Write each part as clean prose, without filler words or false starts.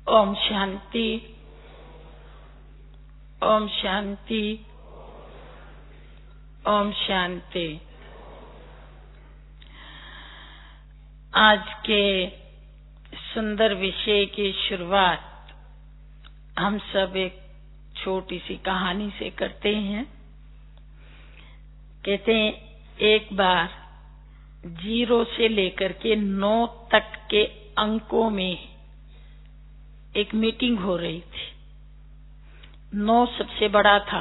ओम शांति, ओम शांति, ओम शांति। आज के सुंदर विषय की शुरुआत हम सब एक छोटी सी कहानी से करते हैं। कहते हैं एक बार 0 से लेकर के 9 तक के अंकों में एक मीटिंग हो रही थी। 9 सबसे बड़ा था।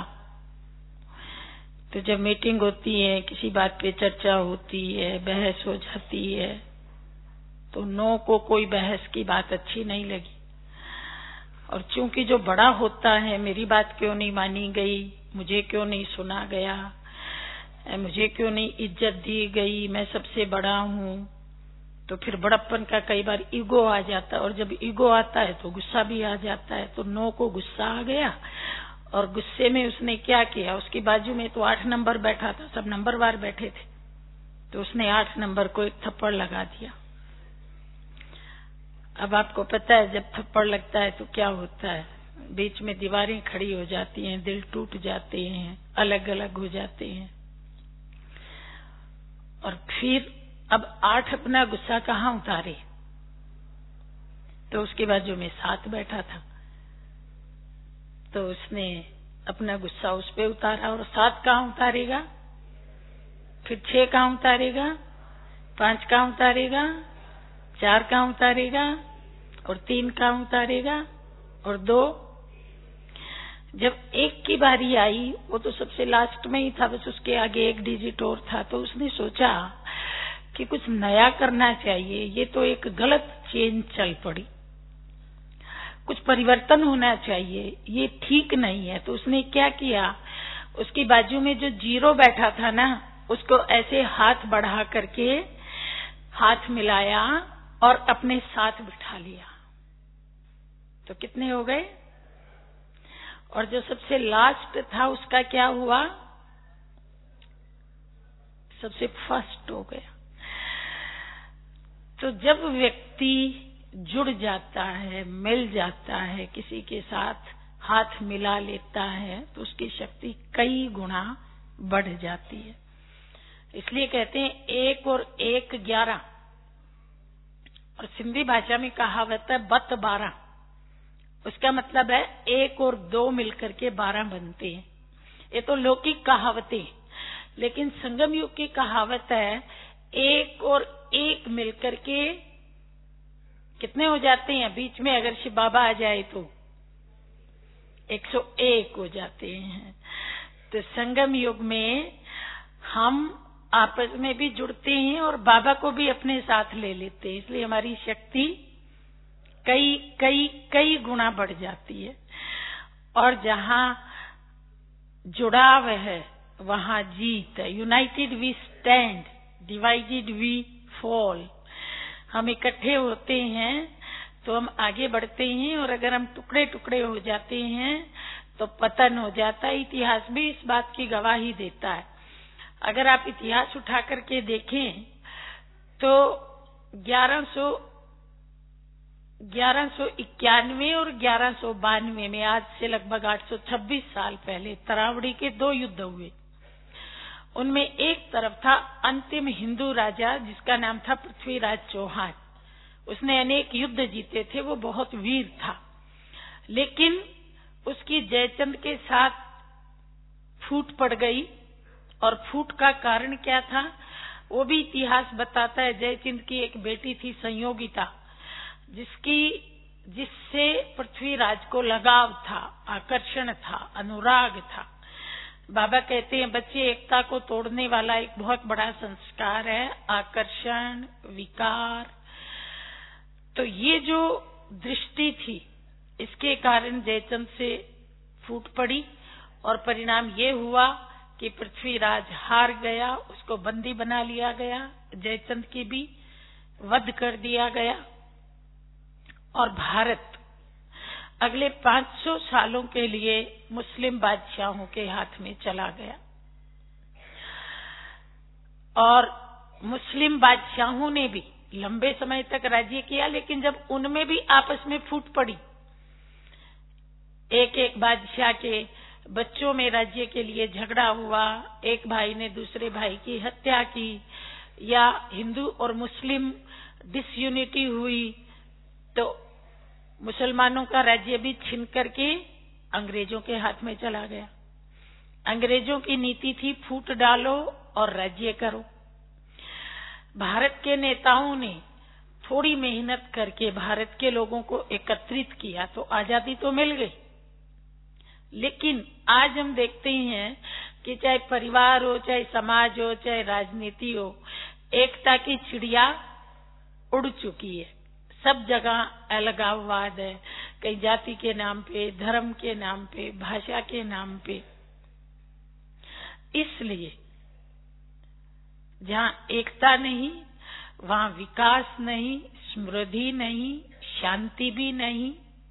तो जब मीटिंग होती है, किसी बात पे चर्चा होती है, बहस हो जाती है, तो 9 को कोई बहस की बात अच्छी नहीं लगी। और चूंकि जो बड़ा होता है, मेरी बात क्यों नहीं मानी गई, मुझे क्यों नहीं सुना गया, मुझे क्यों नहीं इज्जत दी गई, मैं सबसे बड़ा हूँ, तो फिर बड़प्पन का कई बार ईगो आ जाता है। और जब ईगो आता है तो गुस्सा भी आ जाता है। तो 9 को गुस्सा आ गया और गुस्से में उसने क्या किया, उसकी बाजू में तो 8 नंबर बैठा था, सब नंबरवार बैठे थे, तो उसने 8 नंबर को एक थप्पड़ लगा दिया। अब आपको पता है जब थप्पड़ लगता है तो क्या होता है, बीच में दीवारें खड़ी हो जाती हैं, दिल टूट जाते हैं, अलग अलग हो जाते हैं। और फिर अब 8 अपना गुस्सा कहाँ उतारे, तो उसके बाजू में 7 बैठा था, तो उसने अपना गुस्सा उस पे उतारा। और 7 कहाँ उतारेगा, फिर 6 कहाँ उतारेगा, 5 कहाँ उतारेगा, 4 कहाँ उतारेगा, और 3 कहाँ उतारेगा, और 2। जब 1 की बारी आई, वो तो सबसे लास्ट में ही था, बस उसके आगे 1 डिजिट और था, तो उसने सोचा कि कुछ नया करना चाहिए, ये तो एक गलत चेन चल पड़ी, कुछ परिवर्तन होना चाहिए, ये ठीक नहीं है। तो उसने क्या किया, उसकी बाजू में जो 0 बैठा था ना, उसको ऐसे हाथ बढ़ा करके हाथ मिलाया और अपने साथ बिठा लिया। तो कितने हो गए? और जो सबसे लास्ट था उसका क्या हुआ, सबसे फर्स्ट हो गया। तो जब व्यक्ति जुड़ जाता है, मिल जाता है, किसी के साथ हाथ मिला लेता है, तो उसकी शक्ति कई गुना बढ़ जाती है। इसलिए कहते हैं 1 और 1 11, और सिंधी भाषा में कहावत है बत 12। उसका मतलब है 1 और 2 मिलकर के 12 बनते हैं। ये तो लौकिक कहावतें, लेकिन संगम युग की कहावत है 1 और 1 मिलकर के कितने हो जाते हैं। बीच में अगर शिव बाबा आ जाए तो 101 हो जाते हैं। तो संगम युग में हम आपस में भी जुड़ते हैं और बाबा को भी अपने साथ ले लेते हैं, इसलिए हमारी शक्ति कई कई कई गुना बढ़ जाती है। और जहाँ जुड़ाव है वहाँ जीत है। United we stand, divided we fall. हम इकट्ठे होते हैं तो हम आगे बढ़ते हैं, और अगर हम टुकड़े टुकड़े हो जाते हैं तो पतन हो जाता है। इतिहास भी इस बात की गवाही देता है। अगर आप इतिहास उठा करके देखें तो 1191 और 1192 में, आज से लगभग 826 साल पहले, तरावड़ी के 2 युद्ध हुए। उनमें एक तरफ था अंतिम हिंदू राजा जिसका नाम था पृथ्वीराज चौहान। उसने अनेक युद्ध जीते थे, वो बहुत वीर था, लेकिन उसकी जयचंद के साथ फूट पड़ गई। और फूट का कारण क्या था, वो भी इतिहास बताता है। जयचंद की एक बेटी थी संयोगिता, जिससे पृथ्वीराज को लगाव था, आकर्षण था, अनुराग था। बाबा कहते हैं बच्चे, एकता को तोड़ने वाला एक बहुत बड़ा संस्कार है आकर्षण, विकार। तो ये जो दृष्टि थी, इसके कारण जयचंद से फूट पड़ी, और परिणाम ये हुआ कि पृथ्वीराज हार गया, उसको बंदी बना लिया गया, जयचंद की भी वध कर दिया गया। और भारत अगले 500 सालों के लिए मुस्लिम बादशाहों के हाथ में चला गया। और मुस्लिम बादशाहों ने भी लंबे समय तक राज्य किया, लेकिन जब उनमें भी आपस में फूट पड़ी एक एक बादशाह के बच्चों में राज्य के लिए झगड़ा हुआ, एक भाई ने दूसरे भाई की हत्या की, या हिंदू और मुस्लिम डिसयूनिटी हुई, तो मुसलमानों का राज्य भी छीन करके अंग्रेजों के हाथ में चला गया। अंग्रेजों की नीति थी फूट डालो और राज्य करो। भारत के नेताओं ने थोड़ी मेहनत करके भारत के लोगों को एकत्रित किया तो आजादी तो मिल गई। लेकिन आज हम देखते हैं कि चाहे परिवार हो, चाहे समाज हो, चाहे राजनीति हो, एकता की चिड़िया उड़ चुकी है। सब जगह अलगाववाद है, कहीं जाति के नाम पे, धर्म के नाम पे, भाषा के नाम पे। इसलिए जहाँ एकता नहीं वहाँ विकास नहीं, समृद्धि नहीं, शांति भी नहीं।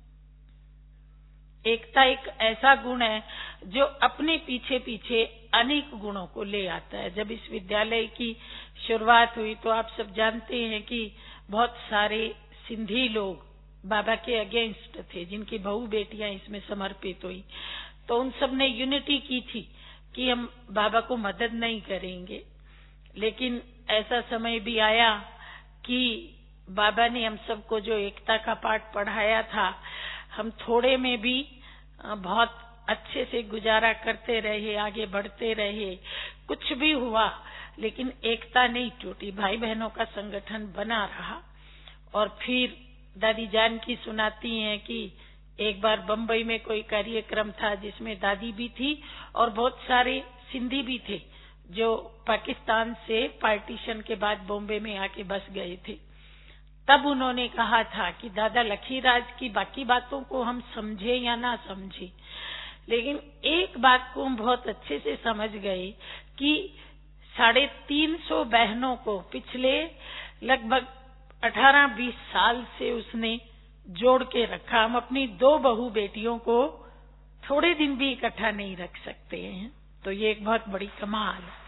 एकता एक ऐसा गुण है जो अपने पीछे पीछे अनेक गुणों को ले आता है। जब इस विद्यालय की शुरुआत हुई तो आप सब जानते हैं कि बहुत सारे सिंधी लोग बाबा के अगेंस्ट थे, जिनकी बहू बेटियां इसमें समर्पित हुई। तो उन सब ने यूनिटी की थी कि हम बाबा को मदद नहीं करेंगे। लेकिन ऐसा समय भी आया कि बाबा ने हम सबको जो एकता का पाठ पढ़ाया था, हम थोड़े में भी बहुत अच्छे से गुजारा करते रहे, आगे बढ़ते रहे। कुछ भी हुआ लेकिन एकता नहीं टूटी, भाई बहनों का संगठन बना रहा। और फिर दादी जानकी सुनाती हैं कि एक बार बम्बई में कोई कार्यक्रम था जिसमें दादी भी थी और बहुत सारे सिंधी भी थे जो पाकिस्तान से पार्टीशन के बाद बॉम्बे में आके बस गए थे। तब उन्होंने कहा था कि दादा लखीराज की बाकी बातों को हम समझे या ना समझे, लेकिन एक बात को हम बहुत अच्छे से समझ गए कि 350 बहनों को पिछले लगभग 18-20 साल से उसने जोड़ के रखा। हम अपनी 2 बहू बेटियों को थोड़े दिन भी इकट्ठा नहीं रख सकते हैं, तो ये एक बहुत बड़ी कमाल है।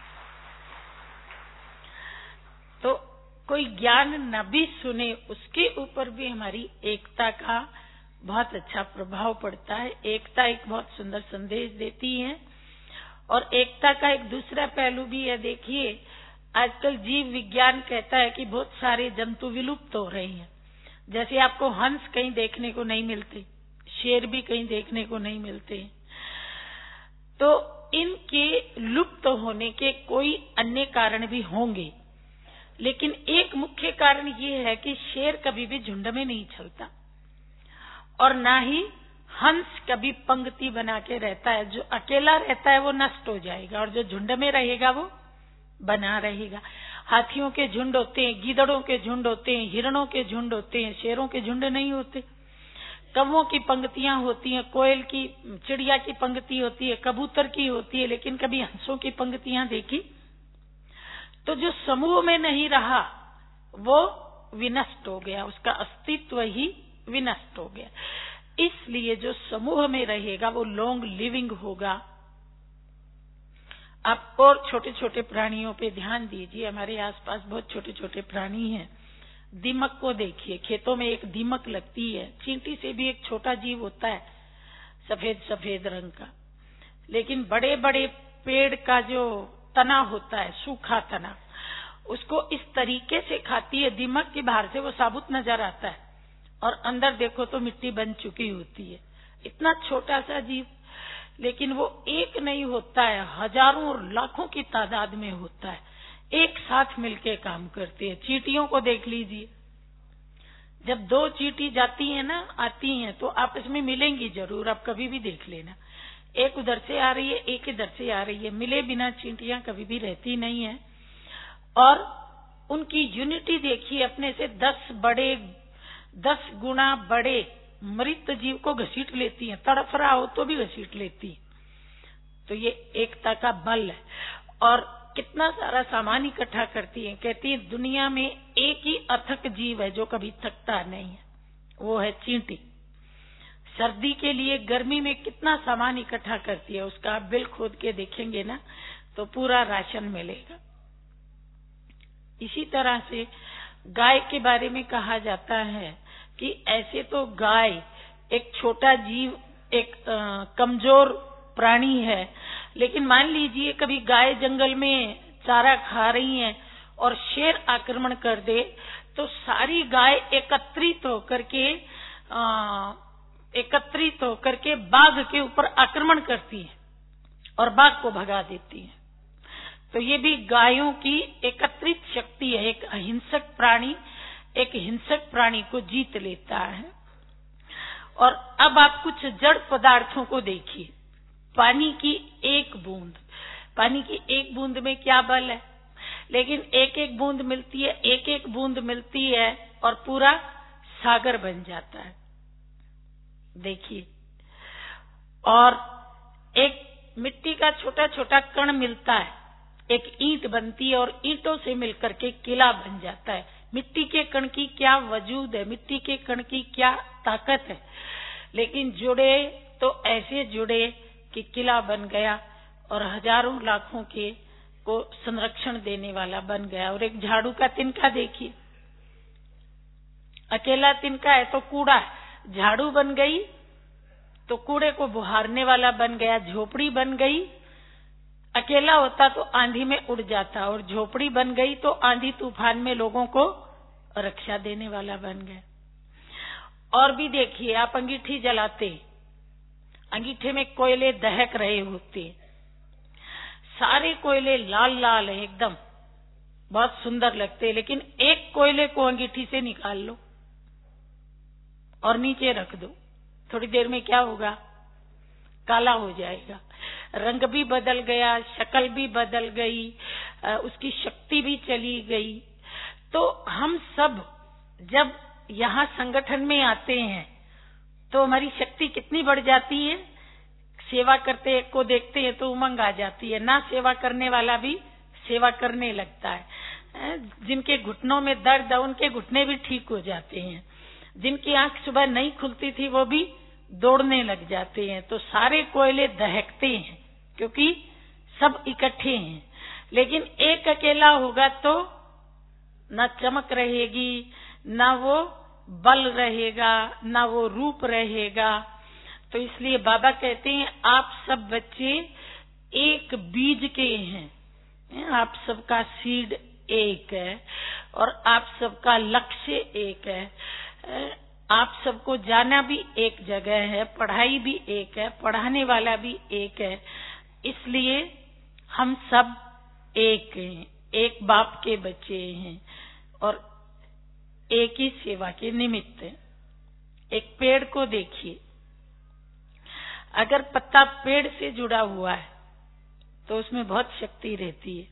तो कोई ज्ञान न भी सुने उसके ऊपर भी हमारी एकता का बहुत अच्छा प्रभाव पड़ता है। एकता एक बहुत सुंदर संदेश देती है। और एकता का एक दूसरा पहलू भी है। देखिए, आजकल जीव विज्ञान कहता है कि बहुत सारे जंतु विलुप्त हो रहे हैं। जैसे आपको हंस कहीं देखने को नहीं मिलते, शेर भी कहीं देखने को नहीं मिलते, तो इनके लुप्त होने के कोई अन्य कारण भी होंगे। लेकिन एक मुख्य कारण ये है कि शेर कभी भी झुंड में नहीं चलता और ना ही हंस कभी पंक्ति बना के रहता है। जो अकेला रहता है वो नष्ट हो जाएगा और जो झुंड में रहेगा वो बना रहेगा। हाथियों के झुंड होते हैं, गीदड़ों के झुंड होते हैं, हिरणों के झुंड होते हैं, शेरों के झुंड नहीं होते। कौवों की पंक्तियां होती हैं, कोयल की, चिड़िया की पंक्ति होती है, कबूतर की होती है, लेकिन कभी हंसों की पंक्तियां देखी? तो जो समूह में नहीं रहा वो विनष्ट हो गया, उसका अस्तित्व ही विनष्ट हो गया। इसलिए जो समूह में रहेगा वो लॉन्ग लिविंग होगा। आप और छोटे छोटे प्राणियों पे ध्यान दीजिए। हमारे आसपास बहुत छोटे छोटे प्राणी हैं। दीमक को देखिए, खेतों में एक दीमक लगती है। चींटी से भी एक छोटा जीव होता है सफेद सफेद रंग का, लेकिन बड़े बड़े पेड़ का जो तना होता है, सूखा तना, उसको इस तरीके से खाती है दीमक की। बाहर से वो साबुत नजर आता है और अंदर देखो तो मिट्टी बन चुकी होती है। इतना छोटा सा जीव, लेकिन वो एक नहीं होता है, हजारों और लाखों की तादाद में होता है, एक साथ मिलके काम करते हैं। चींटियों को देख लीजिए, जब 2 चींटी जाती है ना, आती हैं, तो आपस में मिलेंगी जरूर। आप कभी भी देख लेना, एक उधर से आ रही है, एक इधर से आ रही है, मिले बिना चींटियां कभी भी रहती नहीं है। और उनकी यूनिटी देखिए, अपने से 10 गुना बड़े मृत जीव को घसीट लेती हैं, तड़फ रहा हो तो भी घसीट लेती। तो ये एकता का बल है। और कितना सारा सामान इकट्ठा करती है। कहती है दुनिया में एक ही अथक जीव है जो कभी थकता नहीं है, वो है चींटी। सर्दी के लिए गर्मी में कितना सामान इकट्ठा करती है, उसका आप बिल खोद के देखेंगे ना तो पूरा राशन मिलेगा। इसी तरह से गाय के बारे में कहा जाता है कि ऐसे तो गाय एक छोटा जीव एक कमजोर प्राणी है, लेकिन मान लीजिए कभी गाय जंगल में चारा खा रही है और शेर आक्रमण कर दे, तो सारी गाय एकत्रित होकर के बाघ के ऊपर आक्रमण करती है और बाघ को भगा देती है। तो ये भी गायों की एकत्रित शक्ति है। एक अहिंसक प्राणी एक हिंसक प्राणी को जीत लेता है। और अब आप कुछ जड़ पदार्थों को देखिए। पानी की एक बूंद में क्या बल है, लेकिन एक एक बूंद मिलती है और पूरा सागर बन जाता है। देखिए, और एक मिट्टी का छोटा छोटा कण मिलता है, एक ईंट बनती है और ईंटों से मिलकर के किला बन जाता है। मिट्टी के कण की क्या वजूद है, मिट्टी के कण की क्या ताकत है, लेकिन जुड़े तो ऐसे जुड़े कि किला बन गया और हजारों लाखों के को संरक्षण देने वाला बन गया। और एक झाड़ू का तिनका देखिए, अकेला तिनका है तो कूड़ा है, झाड़ू बन गई तो कूड़े को बुहारने वाला बन गया, झोपड़ी बन गई, अकेला होता तो आंधी में उड़ जाता, और झोपड़ी बन गई तो आंधी तूफान में लोगों को रक्षा देने वाला बन गया। और भी देखिए, आप अंगीठी जलाते, अंगीठे में कोयले दहक रहे होते, सारे कोयले लाल लाल है एकदम, बहुत सुंदर लगते, लेकिन एक कोयले को अंगीठी से निकाल लो और नीचे रख दो, थोड़ी देर में क्या होगा, काला हो जाएगा। रंग भी बदल गया, शक्ल भी बदल गई, उसकी शक्ति भी चली गई। तो हम सब जब यहाँ संगठन में आते हैं तो हमारी शक्ति कितनी बढ़ जाती है। सेवा करते एक को देखते हैं तो उमंग आ जाती है, ना सेवा करने वाला भी सेवा करने लगता है। जिनके घुटनों में दर्द है उनके घुटने भी ठीक हो जाते हैं, जिनकी आंख सुबह नहीं खुलती थी वो भी दौड़ने लग जाते हैं। तो सारे कोयले दहकते हैं क्योंकि सब इकट्ठे हैं। लेकिन एक अकेला होगा तो न चमक रहेगी, न वो बल रहेगा, न वो रूप रहेगा। तो इसलिए बाबा कहते हैं आप सब बच्चे एक बीज के हैं, आप सबका सीड एक है और आप सबका लक्ष्य एक है। आप सबको जाना भी एक जगह है, पढ़ाई भी एक है, पढ़ाने वाला भी एक है। इसलिए हम सब एक हैं, एक बाप के बच्चे हैं और एक ही सेवा के निमित्त हैं। एक पेड़ को देखिए, अगर पत्ता पेड़ से जुड़ा हुआ है तो उसमें बहुत शक्ति रहती है,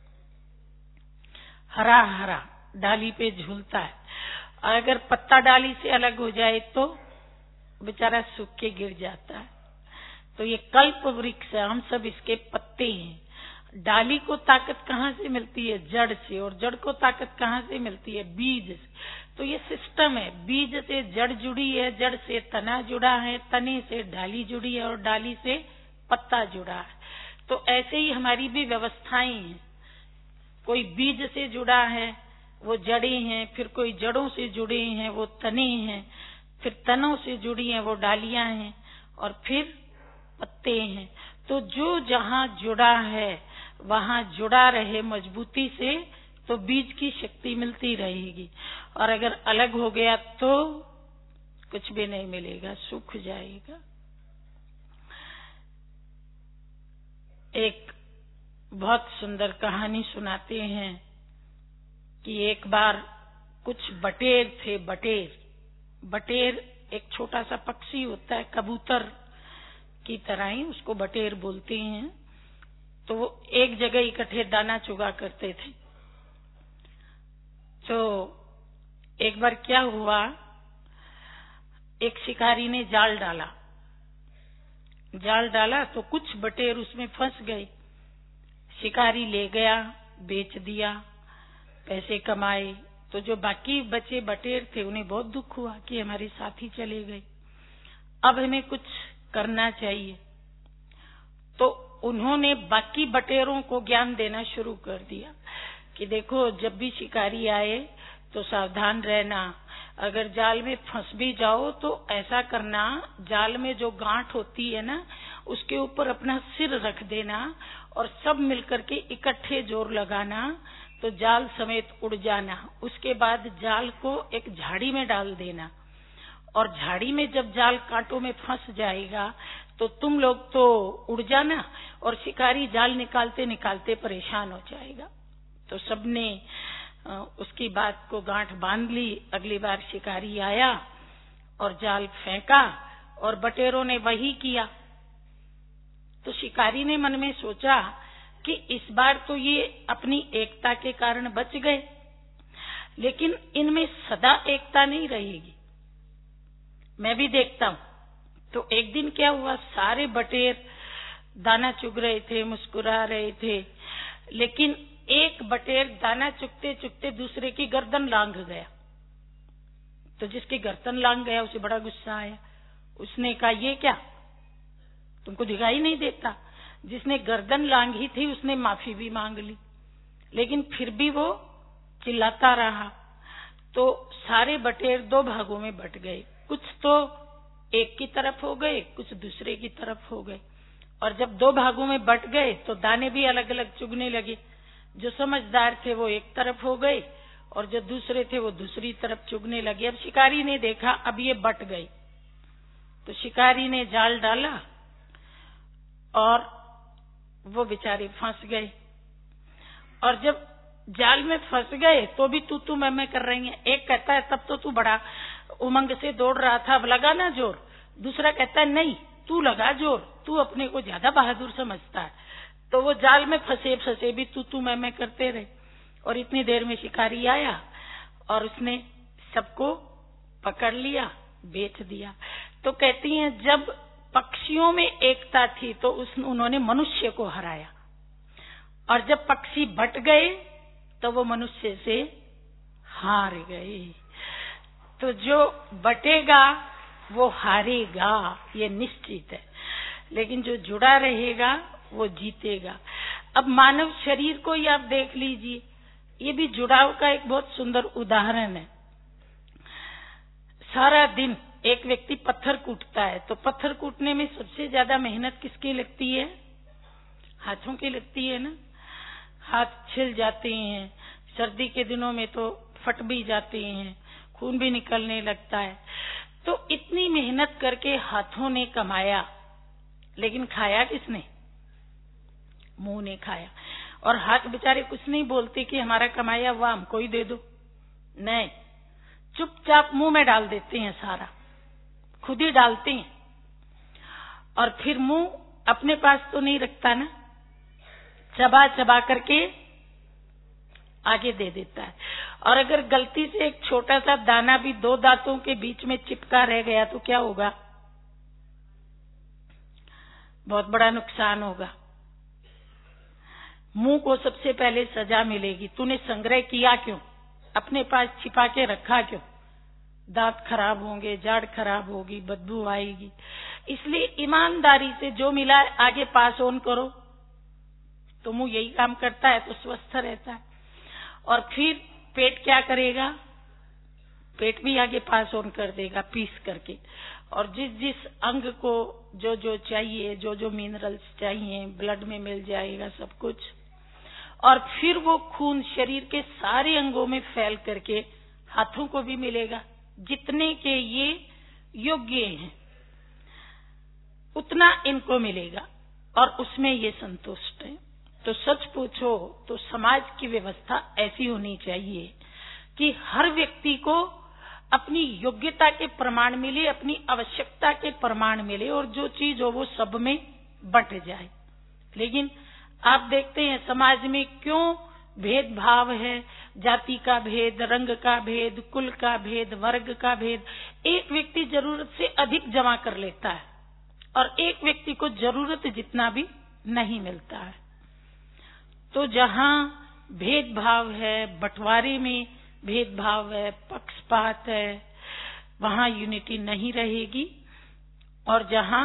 हरा हरा डाली पे झूलता है। और अगर पत्ता डाली से अलग हो जाए तो बेचारा सूख के गिर जाता है। तो ये कल्प वृक्ष है, हम सब इसके पत्ते हैं। डाली को ताकत कहाँ से मिलती है, जड़ से, और जड़ को ताकत कहाँ से मिलती है, बीज से। तो ये सिस्टम है, बीज से जड़ जुड़ी है, जड़ से तना जुड़ा है, तने से डाली जुड़ी है और डाली से पत्ता जुड़ा है। तो ऐसे ही हमारी भी व्यवस्थाएं हैं, कोई बीज से जुड़ा है वो जड़ें हैं, फिर कोई जड़ों से जुड़े हैं वो तने हैं, फिर तनों से जुड़ी हैं वो डालियां हैं और फिर पत्ते हैं। तो जो जहाँ जुड़ा है वहाँ जुड़ा रहे मजबूती से, तो बीज की शक्ति मिलती रहेगी। और अगर अलग हो गया तो कुछ भी नहीं मिलेगा, सूख जाएगा। एक बहुत सुंदर कहानी सुनाते हैं कि एक बार कुछ बटेर थे। बटेर एक छोटा सा पक्षी होता है, कबूतर की तरह ही उसको बटेर बोलते हैं। तो वो एक जगह इकट्ठे दाना चुगा करते थे। तो एक बार क्या हुआ, एक शिकारी ने जाल डाला तो कुछ बटेर उसमें फंस गए। शिकारी ले गया, बेच दिया, पैसे कमाए। तो जो बाकी बचे बटेर थे उन्हें बहुत दुख हुआ कि हमारे साथी चले गए, अब हमें कुछ करना चाहिए। तो उन्होंने बाकी बटेरों को ज्ञान देना शुरू कर दिया कि देखो, जब भी शिकारी आए तो सावधान रहना, अगर जाल में फंस भी जाओ तो ऐसा करना, जाल में जो गांठ होती है ना, उसके ऊपर अपना सिर रख देना और सब मिलकर के इकट्ठे जोर लगाना तो जाल समेत उड़ जाना। उसके बाद जाल को एक झाड़ी में डाल देना और झाड़ी में जब जाल कांटों में फंस जाएगा तो तुम लोग तो उड़ जाना और शिकारी जाल निकालते निकालते परेशान हो जाएगा। तो सबने उसकी बात को गांठ बांध ली। अगली बार शिकारी आया और जाल फेंका और बटेरों ने वही किया। तो शिकारी ने मन में सोचा कि इस बार तो ये अपनी एकता के कारण बच गए, लेकिन इनमें सदा एकता नहीं रहेगी, मैं भी देखता हूँ। तो एक दिन क्या हुआ, सारे बटेर दाना चुग रहे थे, मुस्कुरा रहे थे, लेकिन एक बटेर दाना चुगते चुगते दूसरे की गर्दन लांघ गया। तो जिसकी गर्दन लांघ गया उसे बड़ा गुस्सा आया। उसने कहा, ये क्या, तुमको दिखाई नहीं देता? जिसने गर्दन लांघी थी उसने माफी भी मांग ली, लेकिन फिर भी वो चिल्लाता रहा। तो सारे बटेर दो भागों में बट गए, कुछ तो एक की तरफ हो गए, कुछ दूसरे की तरफ हो गए। और जब दो भागों में बट गए तो दाने भी अलग अलग चुगने लगे। जो समझदार थे वो एक तरफ हो गए और जो दूसरे थे वो दूसरी तरफ चुगने लगे। अब शिकारी ने देखा अब ये बट गई, तो शिकारी ने जाल डाला और वो बेचारे फंस गए। और जब जाल में फंस गए तो भी तू मैं कर रही है। एक कहता है तब तो तू बड़ा उमंग से दौड़ रहा था, अब लगा ना जोर। दूसरा कहता है नहीं, तू लगा जोर, तू अपने को ज्यादा बहादुर समझता है। तो वो जाल में फंसे फंसे भी तू मैं करते रहे। और इतनी देर में शिकारी आया और उसने सबको पकड़ लिया, बेच दिया। तो कहती हैं जब पक्षियों में एकता थी तो उन्होंने मनुष्य को हराया, और जब पक्षी बट गए तो वो मनुष्य से हार गए। तो जो बटेगा वो हारेगा, ये निश्चित है, लेकिन जो जुड़ा रहेगा वो जीतेगा। अब मानव शरीर को ही आप देख लीजिए, ये भी जुड़ाव का एक बहुत सुंदर उदाहरण है। सारा दिन एक व्यक्ति पत्थर कूटता है, तो पत्थर कूटने में सबसे ज्यादा मेहनत किसकी लगती है? हाथों की लगती है ना। हाथ छिल जाते हैं, सर्दी के दिनों में तो फट भी जाते हैं, खून भी निकलने लगता है। तो इतनी मेहनत करके हाथों ने कमाया, लेकिन खाया किसने? मुंह ने खाया। और हाथ बेचारे कुछ नहीं बोलते कि हमारा कमाया हुआ हमको ही दे दो, नहीं, चुपचाप मुंह में डाल देते हैं, सारा खुद ही डालते हैं। और फिर मुंह अपने पास तो नहीं रखता ना, चबा चबा करके आगे दे देता है। और अगर गलती से एक छोटा सा दाना भी दो दांतों के बीच में चिपका रह गया तो क्या होगा? बहुत बड़ा नुकसान होगा। मुंह को सबसे पहले सजा मिलेगी, तूने संग्रह किया क्यों, अपने पास छिपा के रखा क्यों? दांत खराब होंगे, जाड़ खराब होगी, बदबू आएगी। इसलिए ईमानदारी से जो मिला है आगे पास ऑन करो। तो मुंह यही काम करता है तो स्वस्थ रहता है। और फिर पेट क्या करेगा? पेट भी आगे पास ऑन कर देगा पीस करके। और जिस जिस अंग को जो जो चाहिए, जो जो मिनरल्स चाहिए, ब्लड में मिल जाएगा सब कुछ। और फिर वो खून शरीर के सारे अंगों में फैल करके हाथों को भी मिलेगा। जितने के ये योग्य हैं उतना इनको मिलेगा और उसमें ये संतुष्ट है। तो सच पूछो तो समाज की व्यवस्था ऐसी होनी चाहिए कि हर व्यक्ति को अपनी योग्यता के प्रमाण मिले, अपनी आवश्यकता के प्रमाण मिले, और जो चीज हो वो सब में बंट जाए। लेकिन आप देखते हैं समाज में क्यों भेदभाव है, जाति का भेद, रंग का भेद, कुल का भेद, वर्ग का भेद। एक व्यक्ति जरूरत से अधिक जमा कर लेता है और एक व्यक्ति को जरूरत जितना भी नहीं मिलता है। तो जहाँ भेदभाव है, बंटवारे में भेदभाव है, पक्षपात है, वहाँ यूनिटी नहीं रहेगी। और जहाँ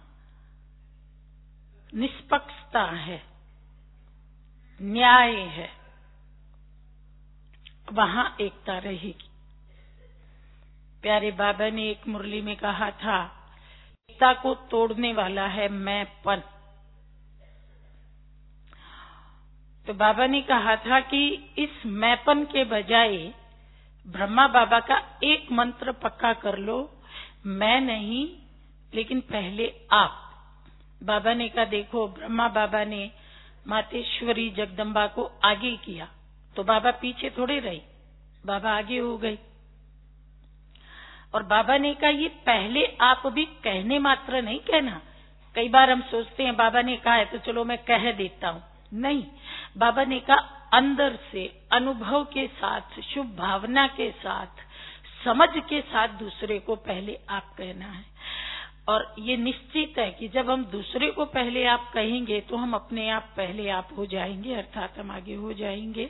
निष्पक्षता है, न्याय है, वहाँ एकता रहेगी। प्यारे बाबा ने एक मुरली में कहा था, एकता को तोड़ने वाला है मैंपन। तो बाबा ने कहा था कि इस मैंपन के बजाय ब्रह्मा बाबा का एक मंत्र पक्का कर लो, मैं नहीं लेकिन पहले आप। बाबा ने कहा देखो, ब्रह्मा बाबा ने मातेश्वरी जगदम्बा को आगे किया तो बाबा पीछे थोड़े रहे, बाबा आगे हो गए। और बाबा ने कहा ये पहले आप भी कहने मात्र नहीं कहना। कई बार हम सोचते हैं बाबा ने कहा है तो चलो मैं कह देता हूँ, नहीं, बाबा ने कहा अंदर से अनुभव के साथ, शुभ भावना के साथ, समझ के साथ दूसरे को पहले आप कहना है। और ये निश्चित है कि जब हम दूसरे को पहले आप कहेंगे तो हम अपने आप पहले आप हो जाएंगे, अर्थात हम आगे हो जाएंगे।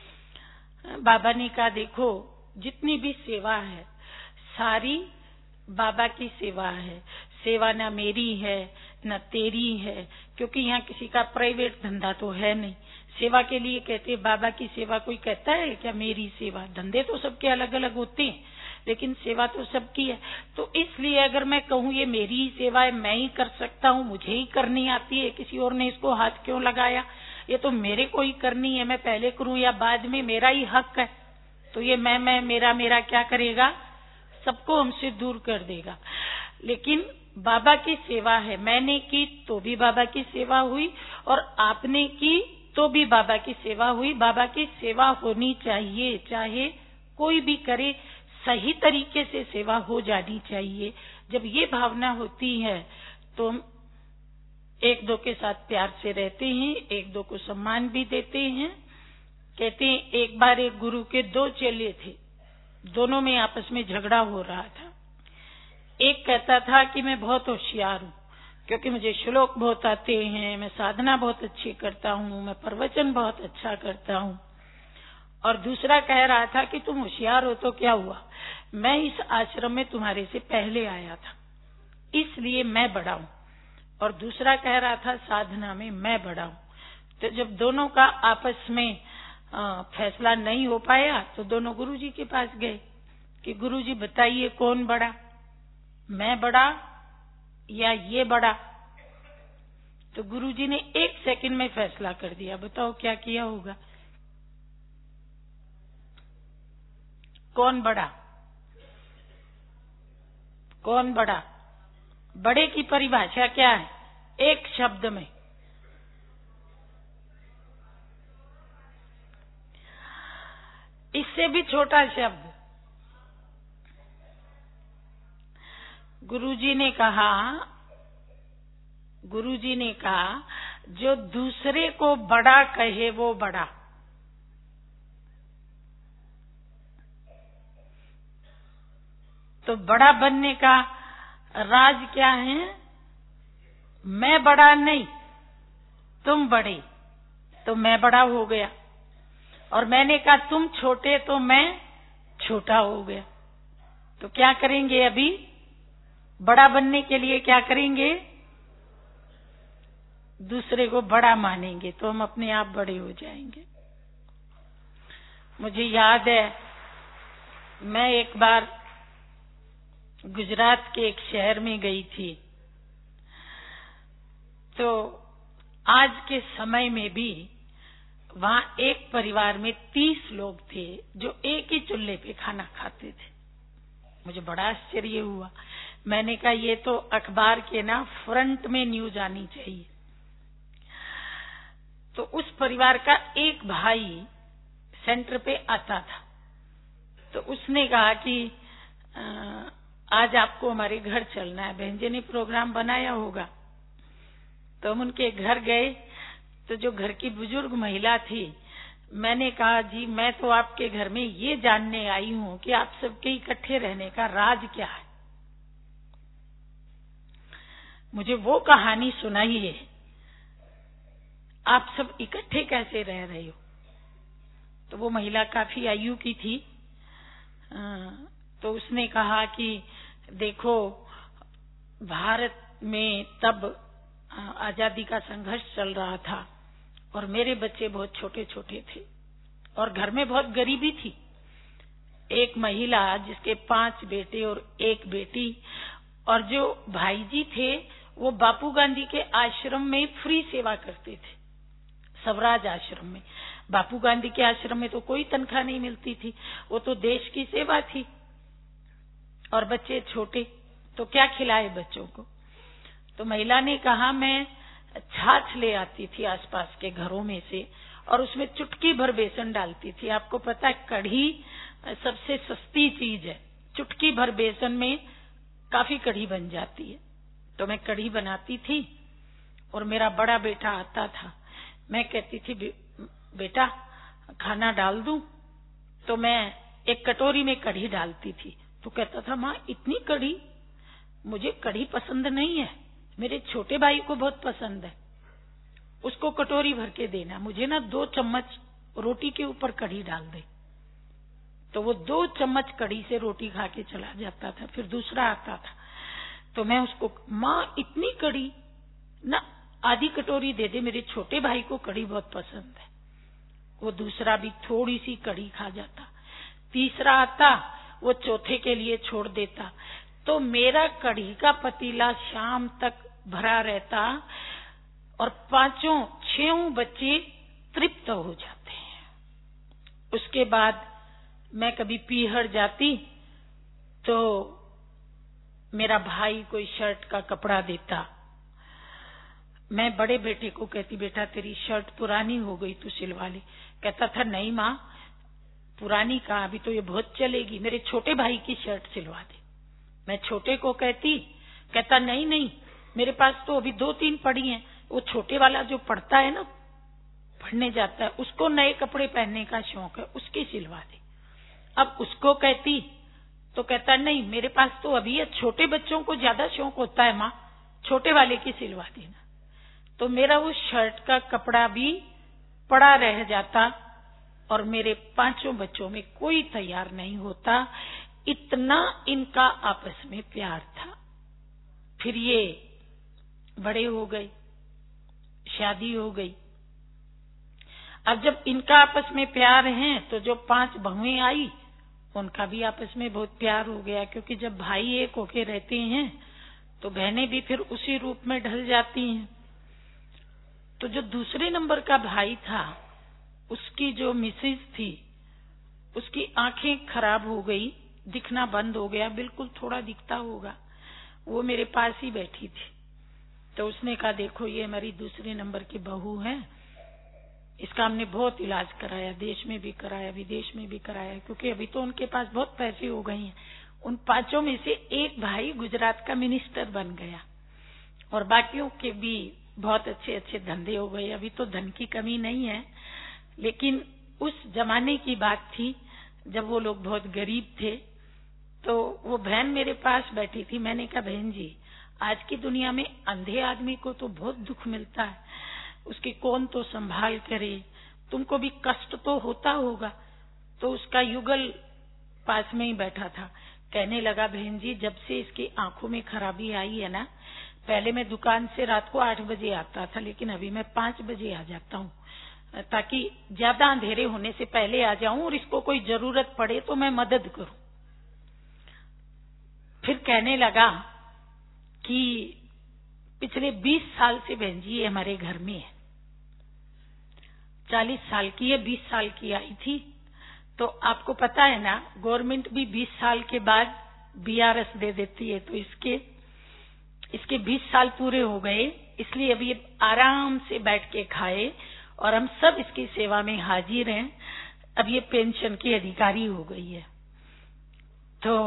बाबा ने कहा देखो, जितनी भी सेवा है सारी बाबा की सेवा है, सेवा न मेरी है न तेरी है, क्योंकि यहाँ किसी का प्राइवेट धंधा तो है नहीं। सेवा के लिए कहते बाबा की सेवा, कोई कहता है क्या मेरी सेवा? धंधे तो सबके अलग अलग होते हैं, लेकिन सेवा तो सबकी है। तो इसलिए अगर मैं कहूँ ये मेरी ही सेवा है, मैं ही कर सकता हूँ, मुझे ही करनी आती है, किसी और ने इसको हाथ क्यों लगाया, ये तो मेरे को ही करनी है, मैं पहले करूँ या बाद में, मेरा ही हक है। तो ये मैं मेरा क्या करेगा? सबको हमसे दूर कर देगा। लेकिन बाबा की सेवा है, मैंने की तो भी बाबा की सेवा हुई और आपने की तो भी बाबा की सेवा हुई। बाबा की सेवा होनी चाहिए, चाहे कोई भी करे, सही तरीके से सेवा हो जानी चाहिए। जब ये भावना होती है तो हम एक दो के साथ प्यार से रहते हैं, एक दो को सम्मान भी देते हैं। कहते हैं एक बार एक गुरु के दो चेले थे, दोनों में आपस में झगड़ा हो रहा था। एक कहता था कि मैं बहुत होशियार हूँ क्योंकि मुझे श्लोक बहुत आते हैं, मैं साधना बहुत अच्छी करता हूँ, मैं प्रवचन बहुत अच्छा करता हूँ। और दूसरा कह रहा था कि तुम होशियार हो तो क्या हुआ, मैं इस आश्रम में तुम्हारे से पहले आया था इसलिए मैं बड़ा हूँ। और दूसरा कह रहा था साधना में मैं बड़ा हूँ। तो जब दोनों का आपस में फैसला नहीं हो पाया तो दोनों गुरुजी के पास गए कि गुरुजी बताइए कौन बड़ा, मैं बड़ा या ये बड़ा? तो गुरुजी ने 1 सेकंड में फैसला कर दिया। बताओ क्या किया होगा? कौन बड़ा? कौन बड़ा? बड़े की परिभाषा क्या है? एक शब्द में, इससे भी छोटा शब्द। गुरुजी ने कहा जो दूसरे को बड़ा कहे वो बड़ा। तो बड़ा बनने का राज क्या है? मैं बड़ा नहीं, तुम बड़े, तो मैं बड़ा हो गया। और मैंने कहा तुम छोटे तो मैं छोटा हो गया। तो क्या करेंगे? अभी बड़ा बनने के लिए क्या करेंगे? दूसरे को बड़ा मानेंगे तो हम अपने आप बड़े हो जाएंगे। मुझे याद है, मैं एक बार गुजरात के एक शहर में गई थी, तो आज के समय में भी वहां एक परिवार में 30 लोग थे जो एक ही चूल्हे पे खाना खाते थे। मुझे बड़ा आश्चर्य हुआ। मैंने कहा ये तो अखबार के ना फ्रंट में न्यूज आनी चाहिए। तो उस परिवार का एक भाई सेंटर पे आता था, तो उसने कहा कि आज आपको हमारे घर चलना है, बहन जी ने प्रोग्राम बनाया होगा। तो हम उनके घर गए, तो जो घर की बुजुर्ग महिला थी, मैंने कहा जी मैं तो आपके घर में ये जानने आई हूँ कि आप सबके इकट्ठे रहने का राज क्या है, मुझे वो कहानी सुनाइए, आप सब इकट्ठे कैसे रह रहे हो। तो वो महिला काफी आयु की थी, तो उसने कहा कि देखो भारत में तब आजादी का संघर्ष चल रहा था और मेरे बच्चे बहुत छोटे छोटे थे और घर में बहुत गरीबी थी। एक महिला जिसके 5 बेटे और 1 बेटी, और जो भाई जी थे वो बापू गांधी के आश्रम में फ्री सेवा करते थे, स्वराज आश्रम में। बापू गांधी के आश्रम में तो कोई तनख्वाह नहीं मिलती थी, वो तो देश की सेवा थी। और बच्चे छोटे, तो क्या खिलाए बच्चों को। तो महिला ने कहा मैं छाछ ले आती थी आसपास के घरों में से, और उसमें चुटकी भर बेसन डालती थी। आपको पता है कढ़ी सबसे सस्ती चीज है, चुटकी भर बेसन में काफी कढ़ी बन जाती है। तो मैं कढ़ी बनाती थी और मेरा बड़ा बेटा आता था, मैं कहती थी बेटा खाना डाल दूं, तो मैं एक कटोरी में कढ़ी डालती थी। तो कहता था माँ इतनी कढ़ी, मुझे कढ़ी पसंद नहीं है, मेरे छोटे भाई को बहुत पसंद है, उसको कटोरी भर के देना, मुझे ना 2 चम्मच रोटी के ऊपर कढ़ी डाल दे। तो वो 2 चम्मच कढ़ी से रोटी खा के चला जाता था। फिर दूसरा आता था तो मैं उसको, माँ इतनी कढ़ी ना, आधी कटोरी दे दे, मेरे छोटे भाई को कढ़ी बहुत पसंद है। वो दूसरा भी थोड़ी सी कढ़ी खा जाता। तीसरा आता, वो चौथे के लिए छोड़ देता। तो मेरा कढ़ी का पतीला शाम तक भरा रहता और 5-6 बच्चे तृप्त हो जाते हैं। उसके बाद मैं कभी पीहर जाती तो मेरा भाई कोई शर्ट का कपड़ा देता, मैं बड़े बेटे को कहती बेटा तेरी शर्ट पुरानी हो गई, तू सिलवा ले। कहता था नहीं माँ पुरानी कहाँ, अभी तो ये बहुत चलेगी, मेरे छोटे भाई की शर्ट सिलवा दे। मैं छोटे को कहती, कहता नहीं नहीं मेरे पास तो अभी 2-3 पड़ी हैं, वो छोटे वाला जो पढ़ता है ना, पढ़ने जाता है, उसको नए कपड़े पहनने का शौक है, उसकी सिलवा दे। अब उसको कहती तो कहता नहीं मेरे पास तो अभी है, छोटे बच्चों को ज्यादा शौक होता है माँ, छोटे वाले की सिलवा देना। तो मेरा वो शर्ट का कपड़ा भी पड़ा रह जाता और मेरे 5 बच्चों में कोई तैयार नहीं होता। इतना इनका आपस में प्यार था। फिर ये बड़े हो गए, शादी हो गई। अब जब इनका आपस में प्यार है तो जो 5 बहुएं आई उनका भी आपस में बहुत प्यार हो गया, क्योंकि जब भाई एक होके रहते हैं तो बहनें भी फिर उसी रूप में ढल जाती हैं। तो जो दूसरे नंबर का भाई था उसकी जो मिसेज थी उसकी आंखें खराब हो गई, दिखना बंद हो गया, बिल्कुल थोड़ा दिखता होगा। वो मेरे पास ही बैठी थी। तो उसने कहा देखो ये हमारी दूसरे नंबर की बहू है, इसका हमने बहुत इलाज कराया, देश में भी कराया विदेश में भी कराया, क्योंकि अभी तो उनके पास बहुत पैसे हो गए हैं। उन 5 में से एक भाई गुजरात का मिनिस्टर बन गया और बाकियों के भी बहुत अच्छे अच्छे धंधे हो गए। अभी तो धन की कमी नहीं है, लेकिन उस जमाने की बात थी जब वो लोग बहुत गरीब थे। तो वो बहन मेरे पास बैठी थी। मैंने कहा बहन जी आज की दुनिया में अंधे आदमी को तो बहुत दुख मिलता है, उसकी कौन तो संभाल करे, तुमको भी कष्ट तो होता होगा। तो उसका युगल पास में ही बैठा था। कहने लगा बहन जी जब से इसकी आंखों में खराबी आई है ना, पहले मैं दुकान से रात को 8 बजे आता था, लेकिन अभी मैं 5 बजे आ जाता हूँ, ताकि ज्यादा अंधेरे होने से पहले आ जाऊं और इसको कोई जरूरत पड़े तो मैं मदद करूं। फिर कहने लगा कि पिछले 20 साल से बहन जी ये हमारे घर में है, 40 साल की है, 20 साल की आई थी। तो आपको पता है ना गवर्नमेंट भी 20 साल के बाद BRS दे देती है, तो इसके 20 साल पूरे हो गए, इसलिए अभी आराम से बैठ के खाए और हम सब इसकी सेवा में हाजिर हैं। अब ये पेंशन की अधिकारी हो गई है। तो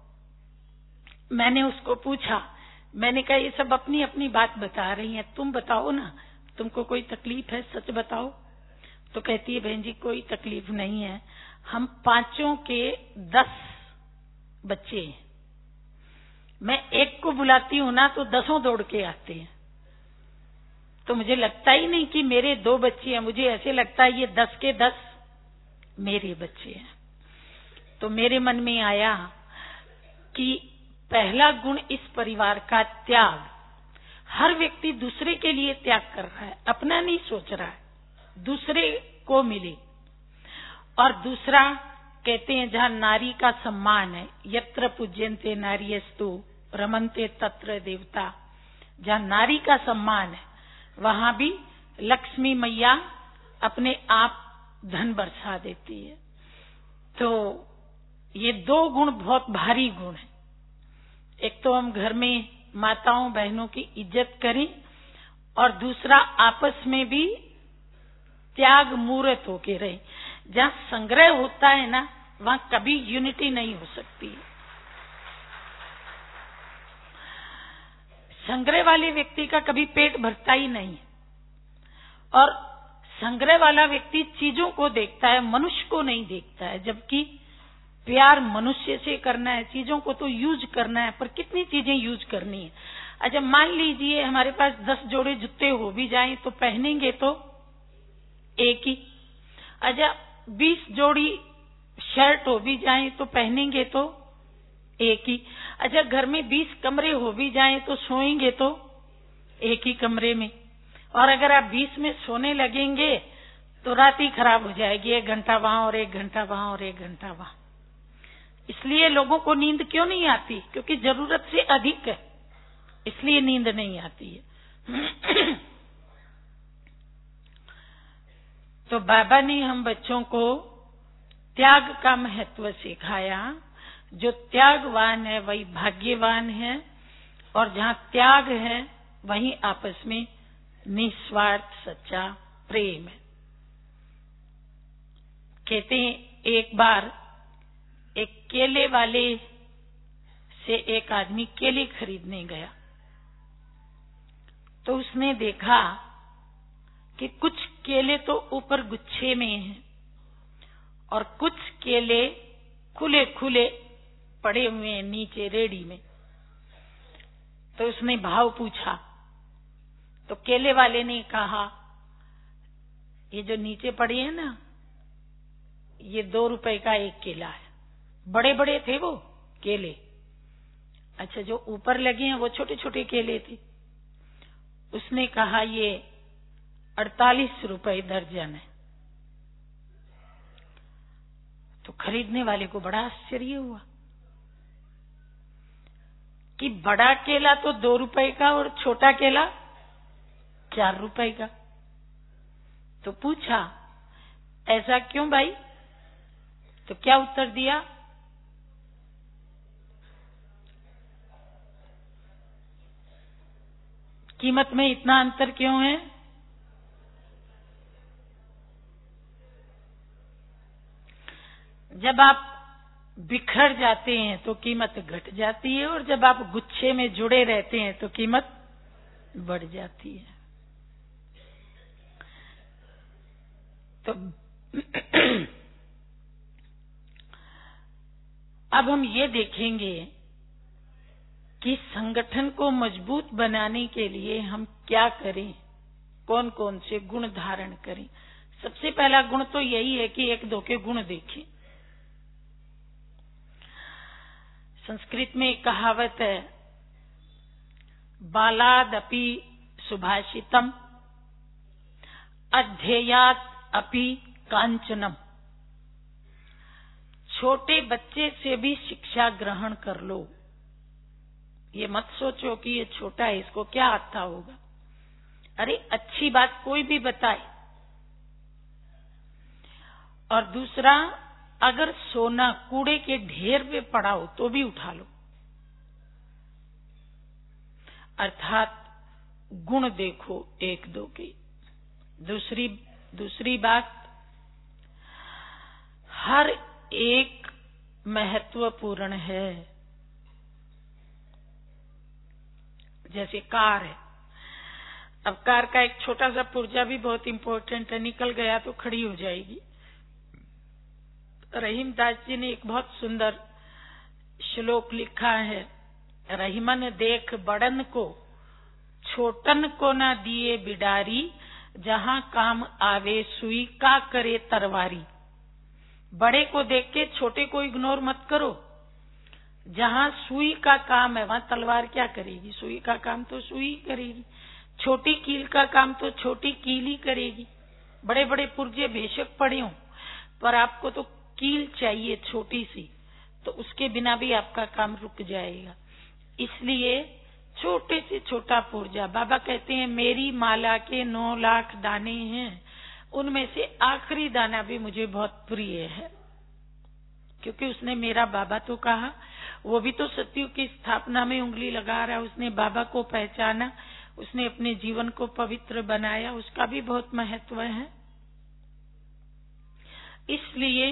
मैंने उसको पूछा, मैंने कहा ये सब अपनी अपनी बात बता रही हैं, तुम बताओ ना तुमको कोई तकलीफ है, सच बताओ। तो कहती है बहन जी कोई तकलीफ नहीं है, हम 5 के 10 बच्चे हैं, मैं एक को बुलाती हूँ ना तो 10 दौड़ के आते हैं। तो मुझे लगता ही नहीं कि मेरे 2 बच्चे हैं, मुझे ऐसे लगता है ये 10 के 10 मेरे बच्चे हैं। तो मेरे मन में आया कि पहला गुण इस परिवार का त्याग, हर व्यक्ति दूसरे के लिए त्याग कर रहा है, अपना नहीं सोच रहा है, दूसरे को मिले। और दूसरा कहते हैं जहाँ नारी का सम्मान है, यत्र पूज्यन्ते नार्यस्तु रमन्ते तत्र देवता, जहाँ नारी का सम्मान है वहाँ भी लक्ष्मी मैया अपने आप धन बरसा देती है। तो ये दो गुण बहुत भारी गुण है। एक तो हम घर में माताओं बहनों की इज्जत करें, और दूसरा आपस में भी त्याग मूर्त होके रहे। जहाँ संग्रह होता है ना, वहाँ कभी यूनिटी नहीं हो सकती। संग्रह वाले व्यक्ति का कभी पेट भरता ही नहीं है, और संग्रह वाला व्यक्ति चीजों को देखता है, मनुष्य को नहीं देखता है। जबकि प्यार मनुष्य से करना है, चीजों को तो यूज करना है, पर कितनी चीजें यूज करनी है। अच्छा, मान लीजिए हमारे पास 10 जोड़े जूते हो भी जाएं तो पहनेंगे तो एक ही। अच्छा, 20 जोड़ी शर्ट हो भी जाएं तो पहनेंगे तो एक ही। अच्छा, घर में 20 कमरे हो भी जाएं तो सोएंगे तो एक ही कमरे में। और अगर आप 20 में सोने लगेंगे तो रात ही खराब हो जाएगी, 1 घंटा वहां और 1 घंटा वहां और 1 घंटा वहां। इसलिए लोगों को नींद क्यों नहीं आती? क्योंकि जरूरत से अधिक है, इसलिए नींद नहीं आती है। तो बाबा ने हम बच्चों को त्याग का महत्व सिखाया। जो त्यागवान है वही भाग्यवान है, और जहाँ त्याग है वहीं आपस में निस्वार्थ सच्चा प्रेम है। कहते हैं एक बार एक केले वाले से एक आदमी केले खरीदने गया, तो उसने देखा कि कुछ केले तो ऊपर गुच्छे में हैं और कुछ केले खुले खुले पड़े हुए हैं नीचे रेडी में। तो उसने भाव पूछा, तो केले वाले ने कहा, ये जो नीचे पड़े हैं ना, ये 2 रुपए का एक केला है। बड़े बड़े थे वो केले। अच्छा, जो ऊपर लगे हैं वो छोटे छोटे केले थे। उसने कहा ये 48 रुपए दर्जन है। तो खरीदने वाले को बड़ा आश्चर्य हुआ कि बड़ा केला तो 2 रुपए का और छोटा केला 4 रुपए का। तो पूछा, ऐसा क्यों भाई? तो क्या उत्तर दिया? कीमत में इतना अंतर क्यों है? जब आप बिखर जाते हैं तो कीमत घट जाती है, और जब आप गुच्छे में जुड़े रहते हैं तो कीमत बढ़ जाती है। तो अब हम ये देखेंगे कि संगठन को मजबूत बनाने के लिए हम क्या करें, कौन कौन से गुण धारण करें। सबसे पहला गुण तो यही है कि 1-2 के गुण देखें। संस्कृत में एक कहावत है, बालादपि सुभाषितम अध्येयात अपि कांचनम। छोटे बच्चे से भी शिक्षा ग्रहण कर लो। ये मत सोचो कि ये छोटा है, इसको क्या आता होगा। अरे अच्छी बात कोई भी बताए। और दूसरा, अगर सोना कूड़े के ढेर पे पड़ा हो तो भी उठा लो। अर्थात गुण देखो 1-2 के। दूसरी बात, हर एक महत्वपूर्ण है। जैसे कार है, अब कार का एक छोटा सा पुर्जा भी बहुत इंपॉर्टेंट है, निकल गया तो खड़ी हो जाएगी। रहीमदास जी ने एक बहुत सुंदर श्लोक लिखा है, रहीमन देख बड़न को, छोटन को ना दिए बिडारी, जहाँ काम आवे सुई का करे तरवारी। बड़े को देख के छोटे को इग्नोर मत करो। जहाँ सुई का काम है वहाँ तलवार क्या करेगी? सुई का काम तो सुई करेगी। छोटी कील का काम तो छोटी कील ही करेगी। बड़े बड़े पुर्जे बेशक पड़े हों, पर आपको तो कील चाहिए छोटी सी, तो उसके बिना भी आपका काम रुक जाएगा। इसलिए छोटे से छोटा पुर्जा, बाबा कहते हैं मेरी माला के 9 लाख दाने हैं, उनमें से आखिरी दाना भी मुझे बहुत प्रिय है, क्योंकि उसने मेरा बाबा तो कहा, वो भी तो सतयुग की स्थापना में उंगली लगा रहा है, उसने बाबा को पहचाना, उसने अपने जीवन को पवित्र बनाया, उसका भी बहुत महत्व है। इसलिए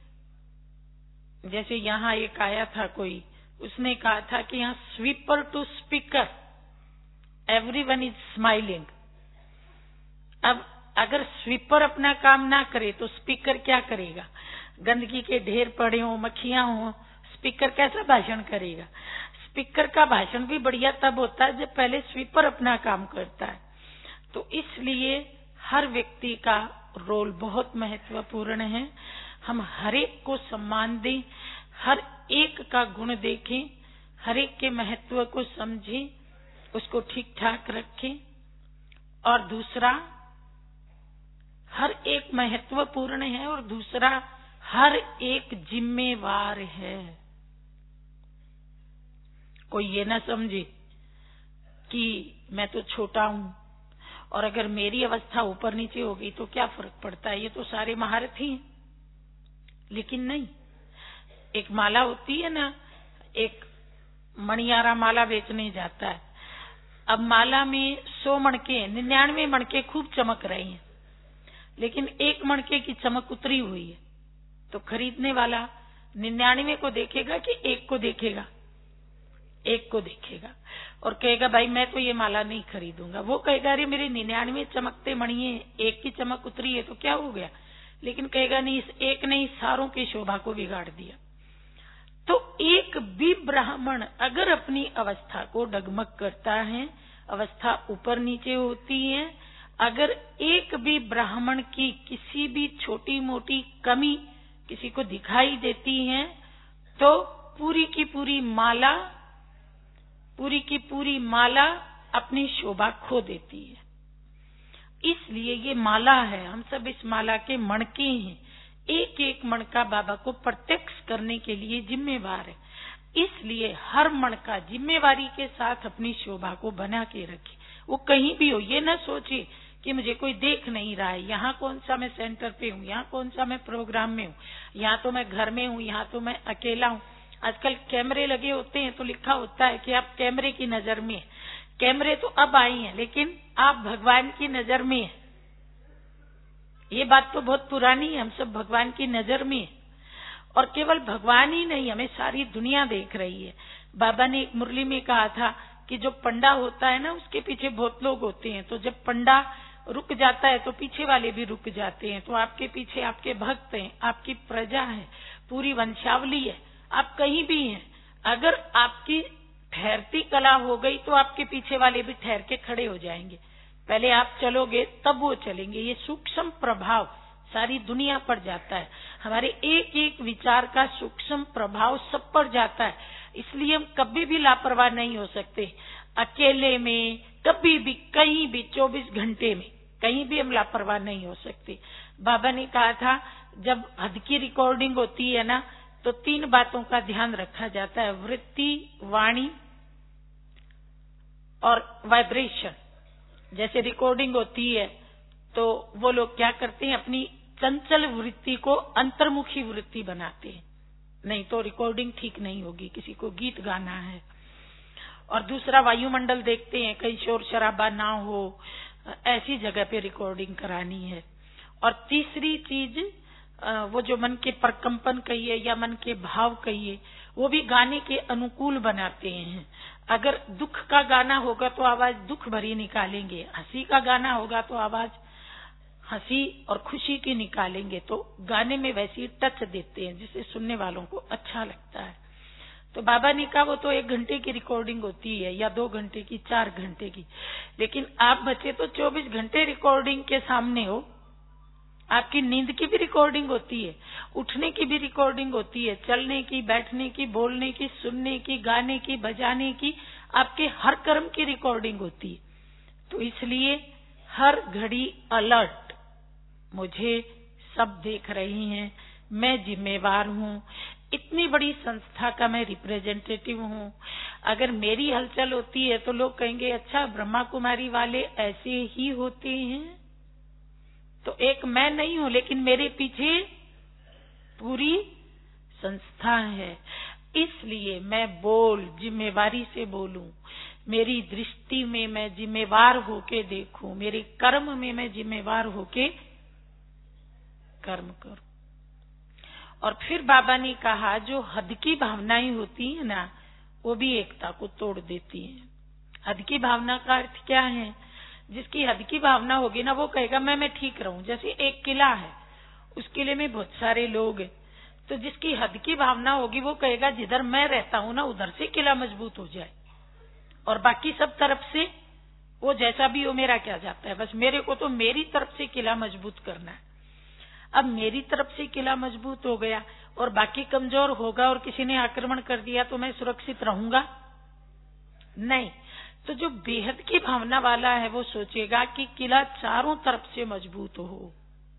जैसे यहाँ एक आया था कोई, उसने कहा था कि यहाँ sweeper to speaker everyone is smiling. अब अगर स्वीपर अपना काम ना करे तो स्पीकर क्या करेगा? गंदगी के ढेर पड़े हो, मक्खियां हो, स्पीकर कैसा भाषण करेगा? स्पीकर का भाषण भी बढ़िया तब होता है जब पहले स्वीपर अपना काम करता है। तो इसलिए हर व्यक्ति का रोल बहुत महत्वपूर्ण है। हम हर एक को सम्मान दें, हर एक का गुण देखें, हर एक के महत्व को समझें, उसको ठीक ठाक रखें। और दूसरा, हर एक महत्वपूर्ण है और दूसरा हर एक जिम्मेवार है। कोई ये ना समझे कि मैं तो छोटा हूं और अगर मेरी अवस्था ऊपर नीचे हो गई तो क्या फर्क पड़ता है, ये तो सारे महारथी हैं। लेकिन नहीं, एक माला होती है ना, एक मणियारा माला बेचने जाता है। अब माला में 100 मणके, 99 मणके खूब चमक रही हैं, लेकिन एक मणके की चमक उतरी हुई है, तो खरीदने वाला 99 को देखेगा कि एक को देखेगा? एक को देखेगा और कहेगा भाई मैं तो ये माला नहीं खरीदूंगा। वो कहेगा अरे मेरे 99 चमकते मणिये, एक की चमक उतरी है तो क्या हो गया? लेकिन कहेगा नहीं, इस एक ने सारों की शोभा को बिगाड़ दिया। तो एक भी ब्राह्मण अगर अपनी अवस्था को डगमग करता है, अवस्था ऊपर नीचे होती है, अगर एक भी ब्राह्मण की किसी भी छोटी मोटी कमी किसी को दिखाई देती है तो पूरी की पूरी माला अपनी शोभा खो देती है। इसलिए ये माला है, हम सब इस माला के मणके हैं। एक एक मणका बाबा को प्रत्यक्ष करने के लिए जिम्मेवार है। इसलिए हर मणका जिम्मेवारी के साथ अपनी शोभा को बना के रखे। वो कहीं भी हो, ये न सोचे कि मुझे कोई देख नहीं रहा है, यहाँ कौन सा मैं सेंटर पे हूँ, यहाँ कौन सा मैं प्रोग्राम में हूँ, यहाँ तो मैं घर में हूँ, यहाँ तो मैं अकेला हूँ। आजकल कैमरे लगे होते हैं तो लिखा होता है कि आप कैमरे की नजर में हैं। कैमरे तो अब आई हैं, लेकिन आप भगवान की नजर में हैं। ये बात तो बहुत पुरानी है, हम सब भगवान की नजर में हैं। और केवल भगवान ही नहीं, हमें सारी दुनिया देख रही है। बाबा ने एक मुरली में कहा था कि जो पंडा होता है ना, उसके पीछे बहुत लोग होते हैं, तो जब पंडा रुक जाता है तो पीछे वाले भी रुक जाते हैं। तो आपके पीछे आपके भक्त हैं, आपकी प्रजा है, पूरी वंशावली है, आप कहीं भी हैं। अगर आपकी ठहरती कला हो गई तो आपके पीछे वाले भी ठहर के खड़े हो जाएंगे। पहले आप चलोगे तब वो चलेंगे। ये सूक्ष्म प्रभाव सारी दुनिया पर जाता है। हमारे एक एक विचार का सूक्ष्म प्रभाव सब पर जाता है। इसलिए हम कभी भी लापरवाह नहीं हो सकते। अकेले में कभी भी, कहीं भी, 24 घंटे में कहीं भी हम लापरवाह नहीं हो सकते। बाबा ने कहा था जब हद की रिकॉर्डिंग होती है ना, तो 3 बातों का ध्यान रखा जाता है, वृत्ति, वाणी और वाइब्रेशन। जैसे रिकॉर्डिंग होती है तो वो लोग क्या करते हैं, अपनी चंचल वृत्ति को अंतर्मुखी वृत्ति बनाते हैं, नहीं तो रिकॉर्डिंग ठीक नहीं होगी। किसी को गीत गाना है। और दूसरा, वायुमंडल देखते हैं कहीं शोर शराबा ना हो, ऐसी जगह पे रिकॉर्डिंग करानी है। और तीसरी चीज, वो जो मन के प्रकंपन कहिए या मन के भाव कहिए, वो भी गाने के अनुकूल बनाते हैं। अगर दुख का गाना होगा तो आवाज दुख भरी निकालेंगे, हंसी का गाना होगा तो आवाज हंसी और खुशी की निकालेंगे। तो गाने में वैसी टच देते हैं जिससे सुनने वालों को अच्छा लगता है। तो बाबा ने कहा वो तो 1 घंटे की रिकॉर्डिंग होती है, या 2 घंटे की, 4 घंटे की, लेकिन आप बच्चे तो 24 घंटे रिकॉर्डिंग के सामने हो। आपकी नींद की भी रिकॉर्डिंग होती है, उठने की भी रिकॉर्डिंग होती है, चलने की, बैठने की, बोलने की, सुनने की, गाने की, बजाने की, आपके हर कर्म की रिकॉर्डिंग होती है। तो इसलिए हर घड़ी अलर्ट। मुझे सब देख रही हैं, मैं जिम्मेवार हूँ, इतनी बड़ी संस्था का मैं रिप्रेजेंटेटिव हूँ। अगर मेरी हलचल होती है तो लोग कहेंगे अच्छा ब्रह्मा कुमारी वाले ऐसे ही होते हैं। तो एक मैं नहीं हूँ, लेकिन मेरे पीछे पूरी संस्था है। इसलिए मैं जिम्मेवारी से बोलूं, मेरी दृष्टि में मैं जिम्मेवार होके देखूं, मेरे कर्म में मैं जिम्मेवार होके कर्म करूं। और फिर बाबा ने कहा जो हद की भावनाएं होती है ना, वो भी एकता को तोड़ देती हैं। हद की भावना का अर्थ क्या है? जिसकी हद की भावना होगी ना, वो कहेगा मैं ठीक रहूं। जैसे एक किला है, उस किले में बहुत सारे लोग हैं, तो जिसकी हद की भावना होगी वो कहेगा जिधर मैं रहता हूँ ना, उधर से किला मजबूत हो जाए, और बाकी सब तरफ से वो जैसा भी हो मेरा क्या जाता है, बस मेरे को तो मेरी तरफ से किला मजबूत करना है। अब मेरी तरफ से किला मजबूत हो गया और बाकी कमजोर होगा और किसी ने आक्रमण कर दिया तो मैं सुरक्षित रहूंगा? नहीं। तो जो बेहद की भावना वाला है वो सोचेगा कि किला चारों तरफ से मजबूत हो,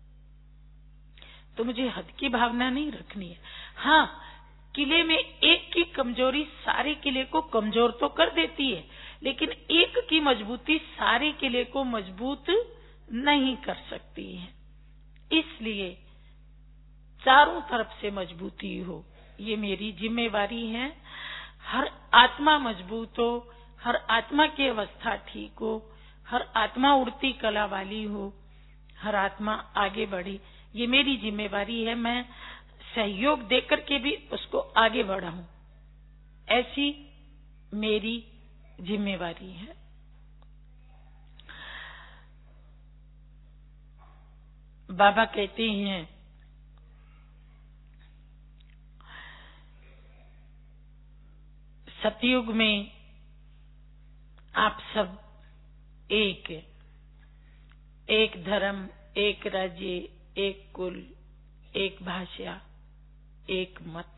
तो मुझे हद की भावना नहीं रखनी है। हाँ, किले में एक की कमजोरी सारे किले को कमजोर तो कर देती है, लेकिन एक की मजबूती सारे किले को मजबूत नहीं कर सकती है। इसलिए चारों तरफ से मजबूती हो, ये मेरी जिम्मेवारी है। हर आत्मा मजबूत हो, हर आत्मा की अवस्था ठीक हो, हर आत्मा उड़ती कला वाली हो, हर आत्मा आगे बढ़े, ये मेरी जिम्मेवारी है। मैं सहयोग देकर के भी उसको आगे बढ़ाऊं, ऐसी मेरी जिम्मेवारी है। बाबा कहते हैं सतयुग में आप सब एक धर्म, एक राज्य, एक कुल, एक भाषा, एक मत।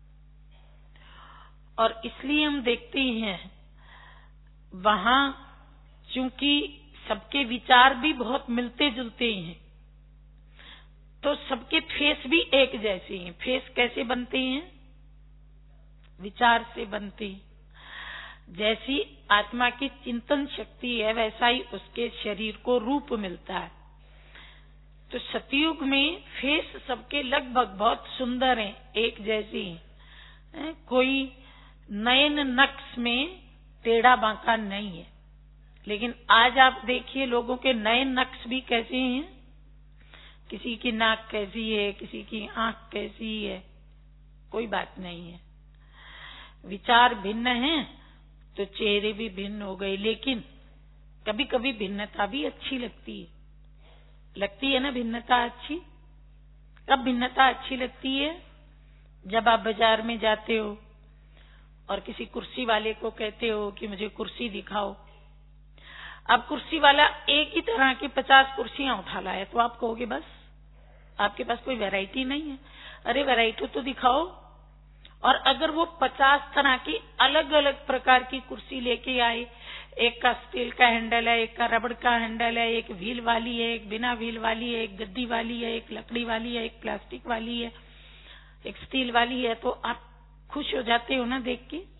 और इसलिए हम देखते हैं वहां चूंकि सबके विचार भी बहुत मिलते जुलते हैं, तो सबके फेस भी एक जैसे हैं। फेस कैसे बनते हैं? विचार से बनते हैं। जैसी आत्मा की चिंतन शक्ति है, वैसा ही उसके शरीर को रूप मिलता है। तो सतयुग में फेस सबके लगभग बहुत सुंदर हैं, एक जैसी हैं। कोई नयन नक्श में टेढ़ा बांका नहीं है। लेकिन आज आप देखिए लोगों के नयन नक्श भी कैसे हैं। किसी की नाक कैसी है, किसी की आंख कैसी है, कोई बात नहीं है। विचार भिन्न हैं तो चेहरे भी भिन्न हो गए। लेकिन कभी कभी भिन्नता भी अच्छी लगती है ना। भिन्नता अच्छी कब भिन्नता अच्छी लगती है? जब आप बाजार में जाते हो और किसी कुर्सी वाले को कहते हो कि मुझे कुर्सी दिखाओ। अब कुर्सी वाला एक ही तरह की 50 कुर्सियां उठा लाया, तो आप कहोगे बस आपके पास कोई वैरायटी नहीं है। अरे वैरायटी तो दिखाओ। और अगर वो 50 तरह की अलग अलग प्रकार की कुर्सी लेके आए, एक का स्टील का हैंडल है, एक का रबड़ का हैंडल है, एक व्हील वाली है, एक बिना व्हील वाली है, एक गद्दी वाली है, एक लकड़ी वाली है, एक प्लास्टिक वाली है, एक स्टील वाली है, तो आप खुश हो जाते हो ना देख के।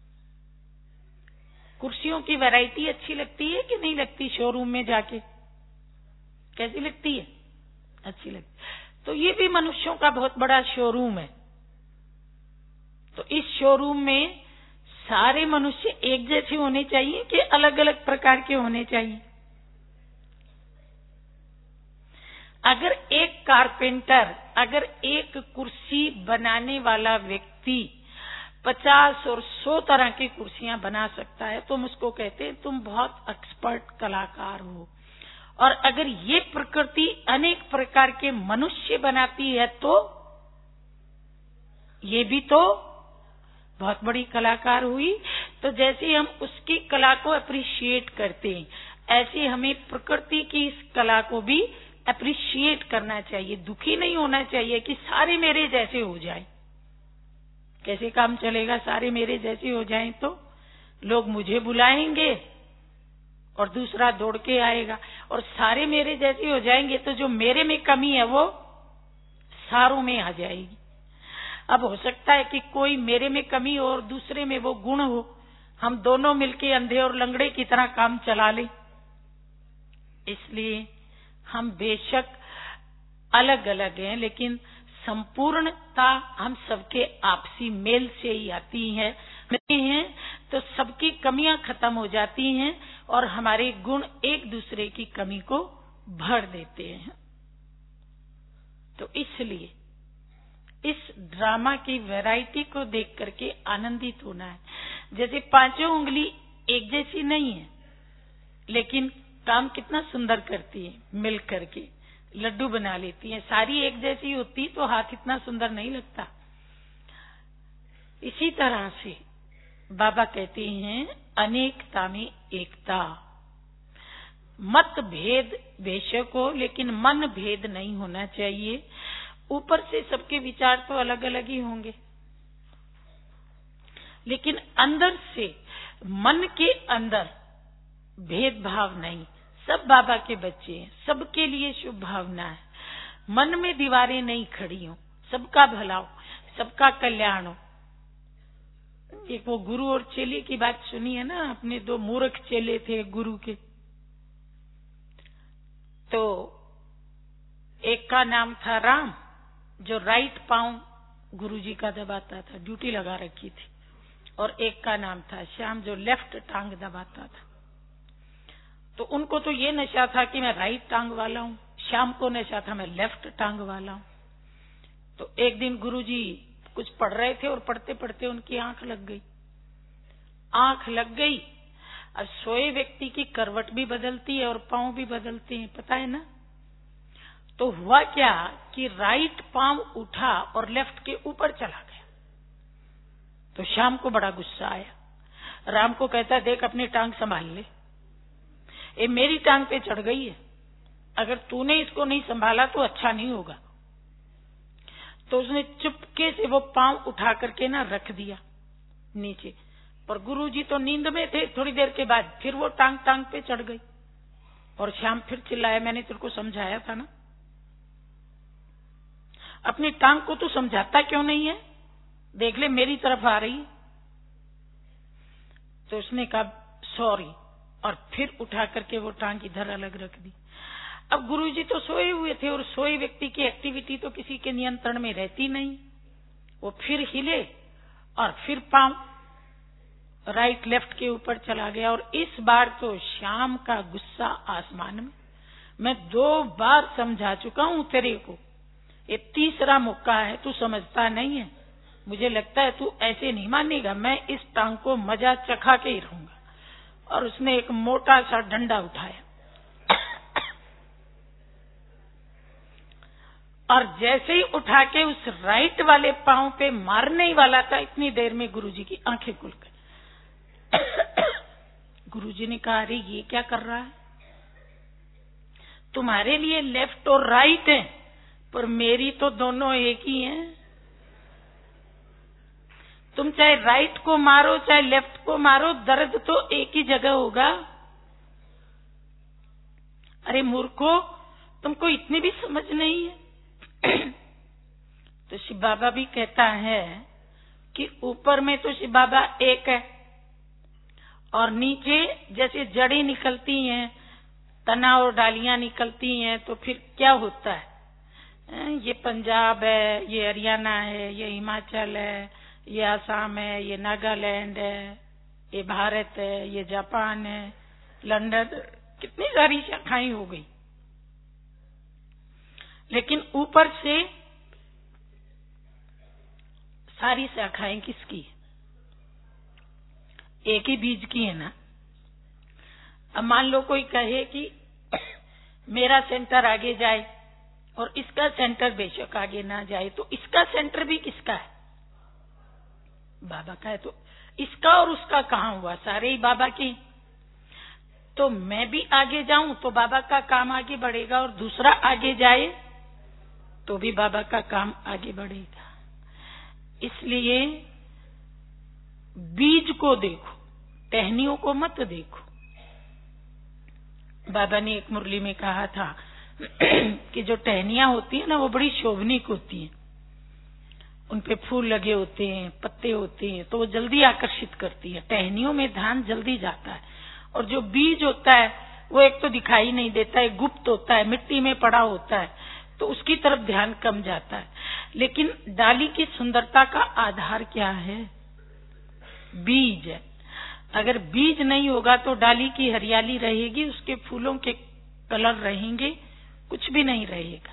कुर्सियों की वैरायटी अच्छी लगती है कि नहीं लगती? शोरूम में जाके कैसी लगती है? अच्छी लगती। तो ये भी मनुष्यों का बहुत बड़ा शोरूम है। तो इस शोरूम में सारे मनुष्य एक जैसे होने चाहिए कि अलग अलग प्रकार के होने चाहिए? अगर एक कारपेंटर, अगर एक कुर्सी बनाने वाला व्यक्ति 50 और 100 तरह की कुर्सियां बना सकता है, तो हम उसको कहते हैं तुम बहुत एक्सपर्ट कलाकार हो। और अगर ये प्रकृति अनेक प्रकार के मनुष्य बनाती है, तो ये भी तो बहुत बड़ी कलाकार हुई। तो जैसे हम उसकी कला को अप्रिशिएट करते हैं, ऐसे हमें प्रकृति की इस कला को भी अप्रिशिएट करना चाहिए। दुखी नहीं होना चाहिए कि सारे मेरे जैसे हो जाए। कैसे काम चलेगा? सारे मेरे जैसे हो जाएं तो लोग मुझे बुलाएंगे और दूसरा दौड़ के आएगा। और सारे मेरे जैसे हो जाएंगे तो जो मेरे में कमी है वो सारों में आ जाएगी। अब हो सकता है कि कोई मेरे में कमी हो और दूसरे में वो गुण हो, हम दोनों मिलके अंधे और लंगड़े की तरह काम चला लें। इसलिए हम बेशक अलग अलग हैं, लेकिन संपूर्णता हम सबके आपसी मेल से ही आती है तो सबकी कमियां खत्म हो जाती हैं और हमारे गुण एक दूसरे की कमी को भर देते हैं। तो इसलिए इस ड्रामा की वैरायटी को देख करके आनंदित होना है। जैसे पांचों उंगली एक जैसी नहीं है, लेकिन काम कितना सुंदर करती है, मिल करके लड्डू बना लेती हैं। सारी एक जैसी होती तो हाथ इतना सुंदर नहीं लगता। इसी तरह से बाबा कहते हैं अनेकता में एकता। मत भेद बेशक हो, लेकिन मन भेद नहीं होना चाहिए। ऊपर से सबके विचार तो अलग अलग ही होंगे, लेकिन अंदर से मन के अंदर भेदभाव नहीं। सब बाबा के बच्चे हैं, सबके लिए शुभ भावना है। मन में दीवारें नहीं खड़ी हो, सबका भला हो, सबका कल्याण हो। एक वो गुरु और चेले की बात सुनी है ना, अपने दो मूर्ख चेले थे गुरु के। तो एक का नाम था राम, जो राइट पांव गुरुजी का दबाता था, ड्यूटी लगा रखी थी, और एक का नाम था श्याम, जो लेफ्ट टांग दबाता था। तो उनको तो ये नशा था कि मैं राइट टांग वाला हूँ, श्याम को नशा था मैं लेफ्ट टांग वाला हूँ। तो एक दिन गुरुजी कुछ पढ़ रहे थे और पढ़ते पढ़ते उनकी आंख लग गई। आंख लग गई। अब सोए व्यक्ति की करवट भी बदलती है और पांव भी बदलते हैं, पता है ना। तो हुआ क्या कि राइट पांव उठा और लेफ्ट के ऊपर चला गया। तो श्याम को बड़ा गुस्सा आया। राम को कहता, देख अपनी टांग संभाल ले, ये मेरी टांग पे चढ़ गई है, अगर तूने इसको नहीं संभाला तो अच्छा नहीं होगा। तो उसने चुपके से वो पांव उठा करके ना रख दिया नीचे। पर गुरुजी तो नींद में थे। थोड़ी देर के बाद फिर वो टांग पे चढ़ गई और श्याम फिर चिल्लाया, मैंने तेरे को समझाया था ना, अपनी टांग को तू समझाता क्यों नहीं है, देख ले मेरी तरफ आ रही है। तो उसने कहा सॉरी, और फिर उठा करके वो टांग इधर अलग रख दी। अब गुरुजी तो सोए हुए थे और सोए व्यक्ति की एक्टिविटी तो किसी के नियंत्रण में रहती नहीं। वो फिर हिले और फिर पांव राइट लेफ्ट के ऊपर चला गया। और इस बार तो श्याम का गुस्सा आसमान में। मैं 2 बार समझा चुका हूं तेरे को, ये तीसरा मौका है, तू समझता नहीं है। मुझे लगता है तू ऐसे नहीं मानेगा, मैं इस टांग को मजा चखा के ही रहूंगा। और उसने एक मोटा सा डंडा उठाया और जैसे ही उठा के उस राइट वाले पांव पे मारने ही वाला था, इतनी देर में गुरुजी की आंखें खुल गई। गुरुजी ने कहा, अरे ये क्या कर रहा है, तुम्हारे लिए लेफ्ट और राइट है, पर मेरी तो दोनों एक ही हैं। तुम चाहे राइट को मारो चाहे लेफ्ट को मारो, दर्द तो एक ही जगह होगा। अरे मूर्खो, तुमको इतनी भी समझ नहीं है। तो शिव बाबा भी कहता है कि ऊपर में तो शिव बाबा एक है और नीचे जैसे जड़ें निकलती हैं, तना और डालियां निकलती हैं, तो फिर क्या होता है, ये पंजाब है, ये हरियाणा है, ये हिमाचल है, ये आसाम है, ये नागालैंड है, ये भारत है, ये जापान है, लंदन, कितनी सारी शाखाएं हो गई। लेकिन ऊपर से सारी शाखाएं किसकी? एक ही बीज की है ना। अब मान लो कोई कहे कि मेरा सेंटर आगे जाए और इसका सेंटर बेशक आगे ना जाए, तो इसका सेंटर भी किसका है? बाबा का है। तो इसका और उसका कहाँ हुआ? सारे ही बाबा की। तो मैं भी आगे जाऊं तो बाबा का काम आगे बढ़ेगा, और दूसरा आगे जाए तो भी बाबा का काम आगे बढ़ेगा। इसलिए बीज को देखो, टहनियों को मत देखो। बाबा ने एक मुरली में कहा था, कि जो टहनियां होती है ना वो बड़ी शोभनीक होती हैं, उन पे फूल लगे होते हैं, पत्ते होते हैं, तो वो जल्दी आकर्षित करती है। टहनियों में ध्यान जल्दी जाता है। और जो बीज होता है वो एक तो दिखाई नहीं देता है, गुप्त होता है, मिट्टी में पड़ा होता है, तो उसकी तरफ ध्यान कम जाता है। लेकिन डाली की सुंदरता का आधार क्या है? बीज है। अगर बीज नहीं होगा तो डाली की हरियाली रहेगी, उसके फूलों के कलर रहेंगे, कुछ भी नहीं रहेगा।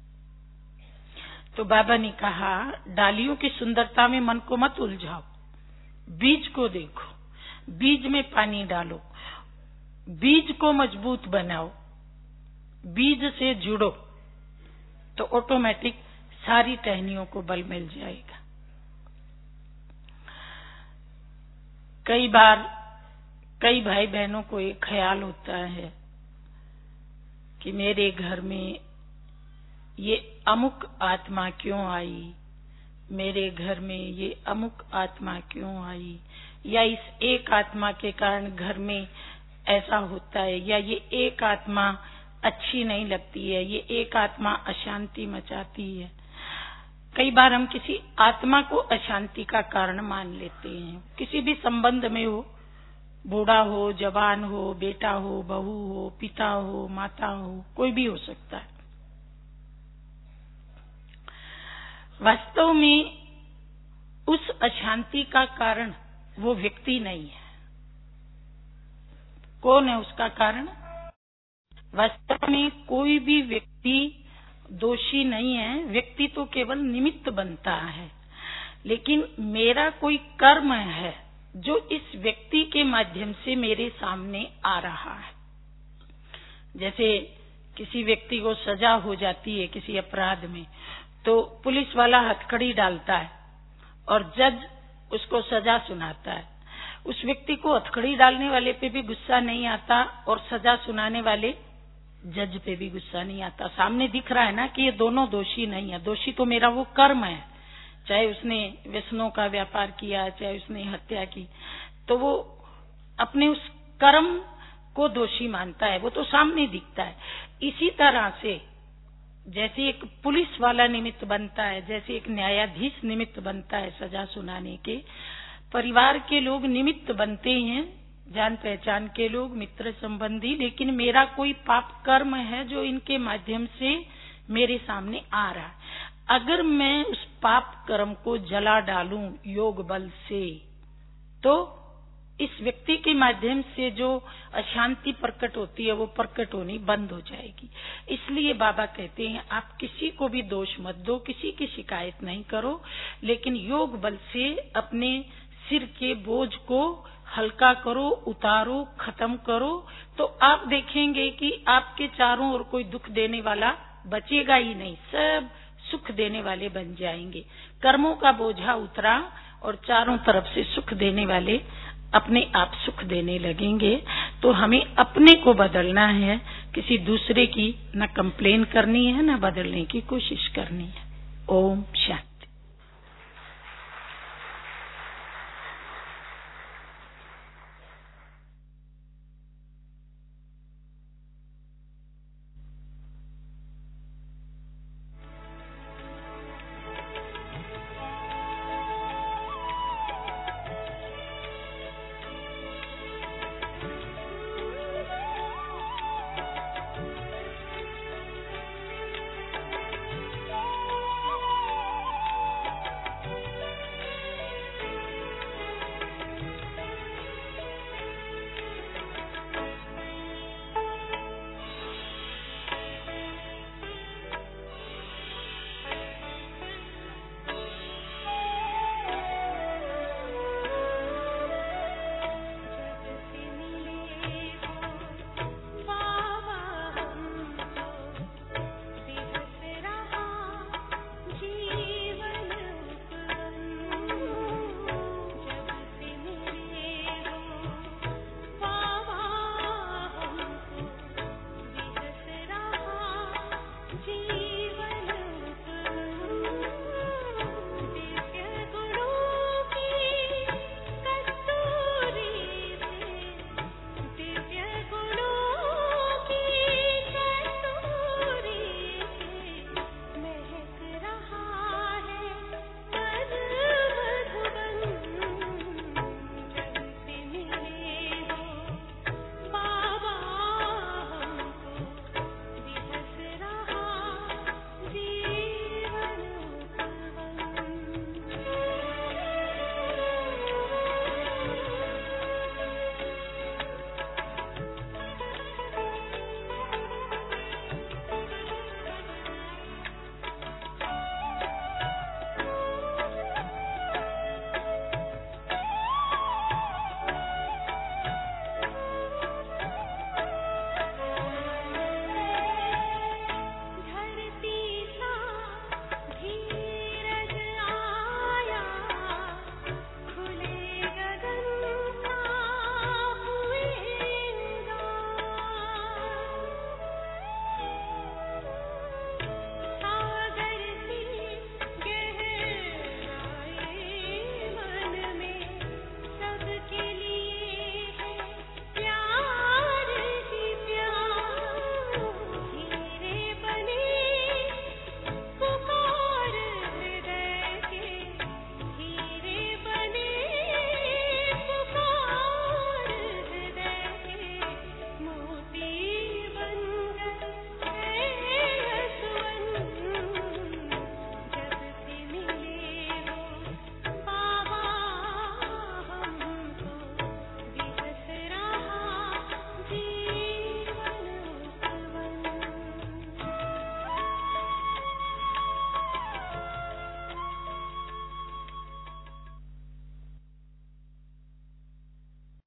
तो बाबा ने कहा डालियों की सुंदरता में मन को मत उलझाओ, बीज को देखो, बीज में पानी डालो, बीज को मजबूत बनाओ, बीज से जुड़ो, तो ऑटोमेटिक सारी टहनियों को बल मिल जाएगा। कई बार कई भाई बहनों को एक ख्याल होता है कि मेरे घर में ये अमुक आत्मा क्यों आई, मेरे घर में ये अमुक आत्मा क्यों आई, या इस एक आत्मा के कारण घर में ऐसा होता है, या ये एक आत्मा अच्छी नहीं लगती है, ये एक आत्मा अशांति मचाती है। कई बार हम किसी आत्मा को अशांति का कारण मान लेते हैं। किसी भी संबंध में हो, बूढ़ा हो, जवान हो, बेटा हो, बहू हो, पिता हो, माता हो, कोई भी हो सकता है। वास्तव में उस अशांति का कारण वो व्यक्ति नहीं है। कौन है उसका कारण? वास्तव में कोई भी व्यक्ति दोषी नहीं है, व्यक्ति तो केवल निमित्त बनता है। लेकिन मेरा कोई कर्म है जो इस व्यक्ति के माध्यम से मेरे सामने आ रहा है। जैसे किसी व्यक्ति को सजा हो जाती है किसी अपराध में, तो पुलिस वाला हथकड़ी डालता है और जज उसको सजा सुनाता है। उस व्यक्ति को हथकड़ी डालने वाले पे भी गुस्सा नहीं आता और सजा सुनाने वाले जज पे भी गुस्सा नहीं आता। सामने दिख रहा है ना कि ये दोनों दोषी नहीं है। दोषी तो मेरा वो कर्म है, चाहे उसने व्यसनों का व्यापार किया, चाहे उसने हत्या की, तो वो अपने उस कर्म को दोषी मानता है, वो तो सामने दिखता है। इसी तरह से जैसे एक पुलिस वाला निमित्त बनता है, जैसे एक न्यायाधीश निमित्त बनता है सजा सुनाने के, परिवार के लोग निमित्त बनते हैं, जान पहचान के लोग, मित्र संबंधी। लेकिन मेरा कोई पाप कर्म है जो इनके माध्यम से मेरे सामने आ रहा है। अगर मैं उस पाप कर्म को जला डालूं योग बल से, तो इस व्यक्ति के माध्यम से जो अशांति प्रकट होती है वो प्रकट होनी बंद हो जाएगी। इसलिए बाबा कहते हैं आप किसी को भी दोष मत दो, किसी की शिकायत नहीं करो, लेकिन योग बल से अपने सिर के बोझ को हल्का करो, उतारो, खत्म करो, तो आप देखेंगे कि आपके चारों ओर कोई दुख देने वाला बचेगा ही नहीं, सब सुख देने वाले बन जाएंगे। कर्मों का बोझा उतरा और चारों तरफ से सुख देने वाले अपने आप सुख देने लगेंगे। तो हमें अपने को बदलना है, किसी दूसरे की न कंप्लेन करनी है, न बदलने की कोशिश करनी है। ओम शांति।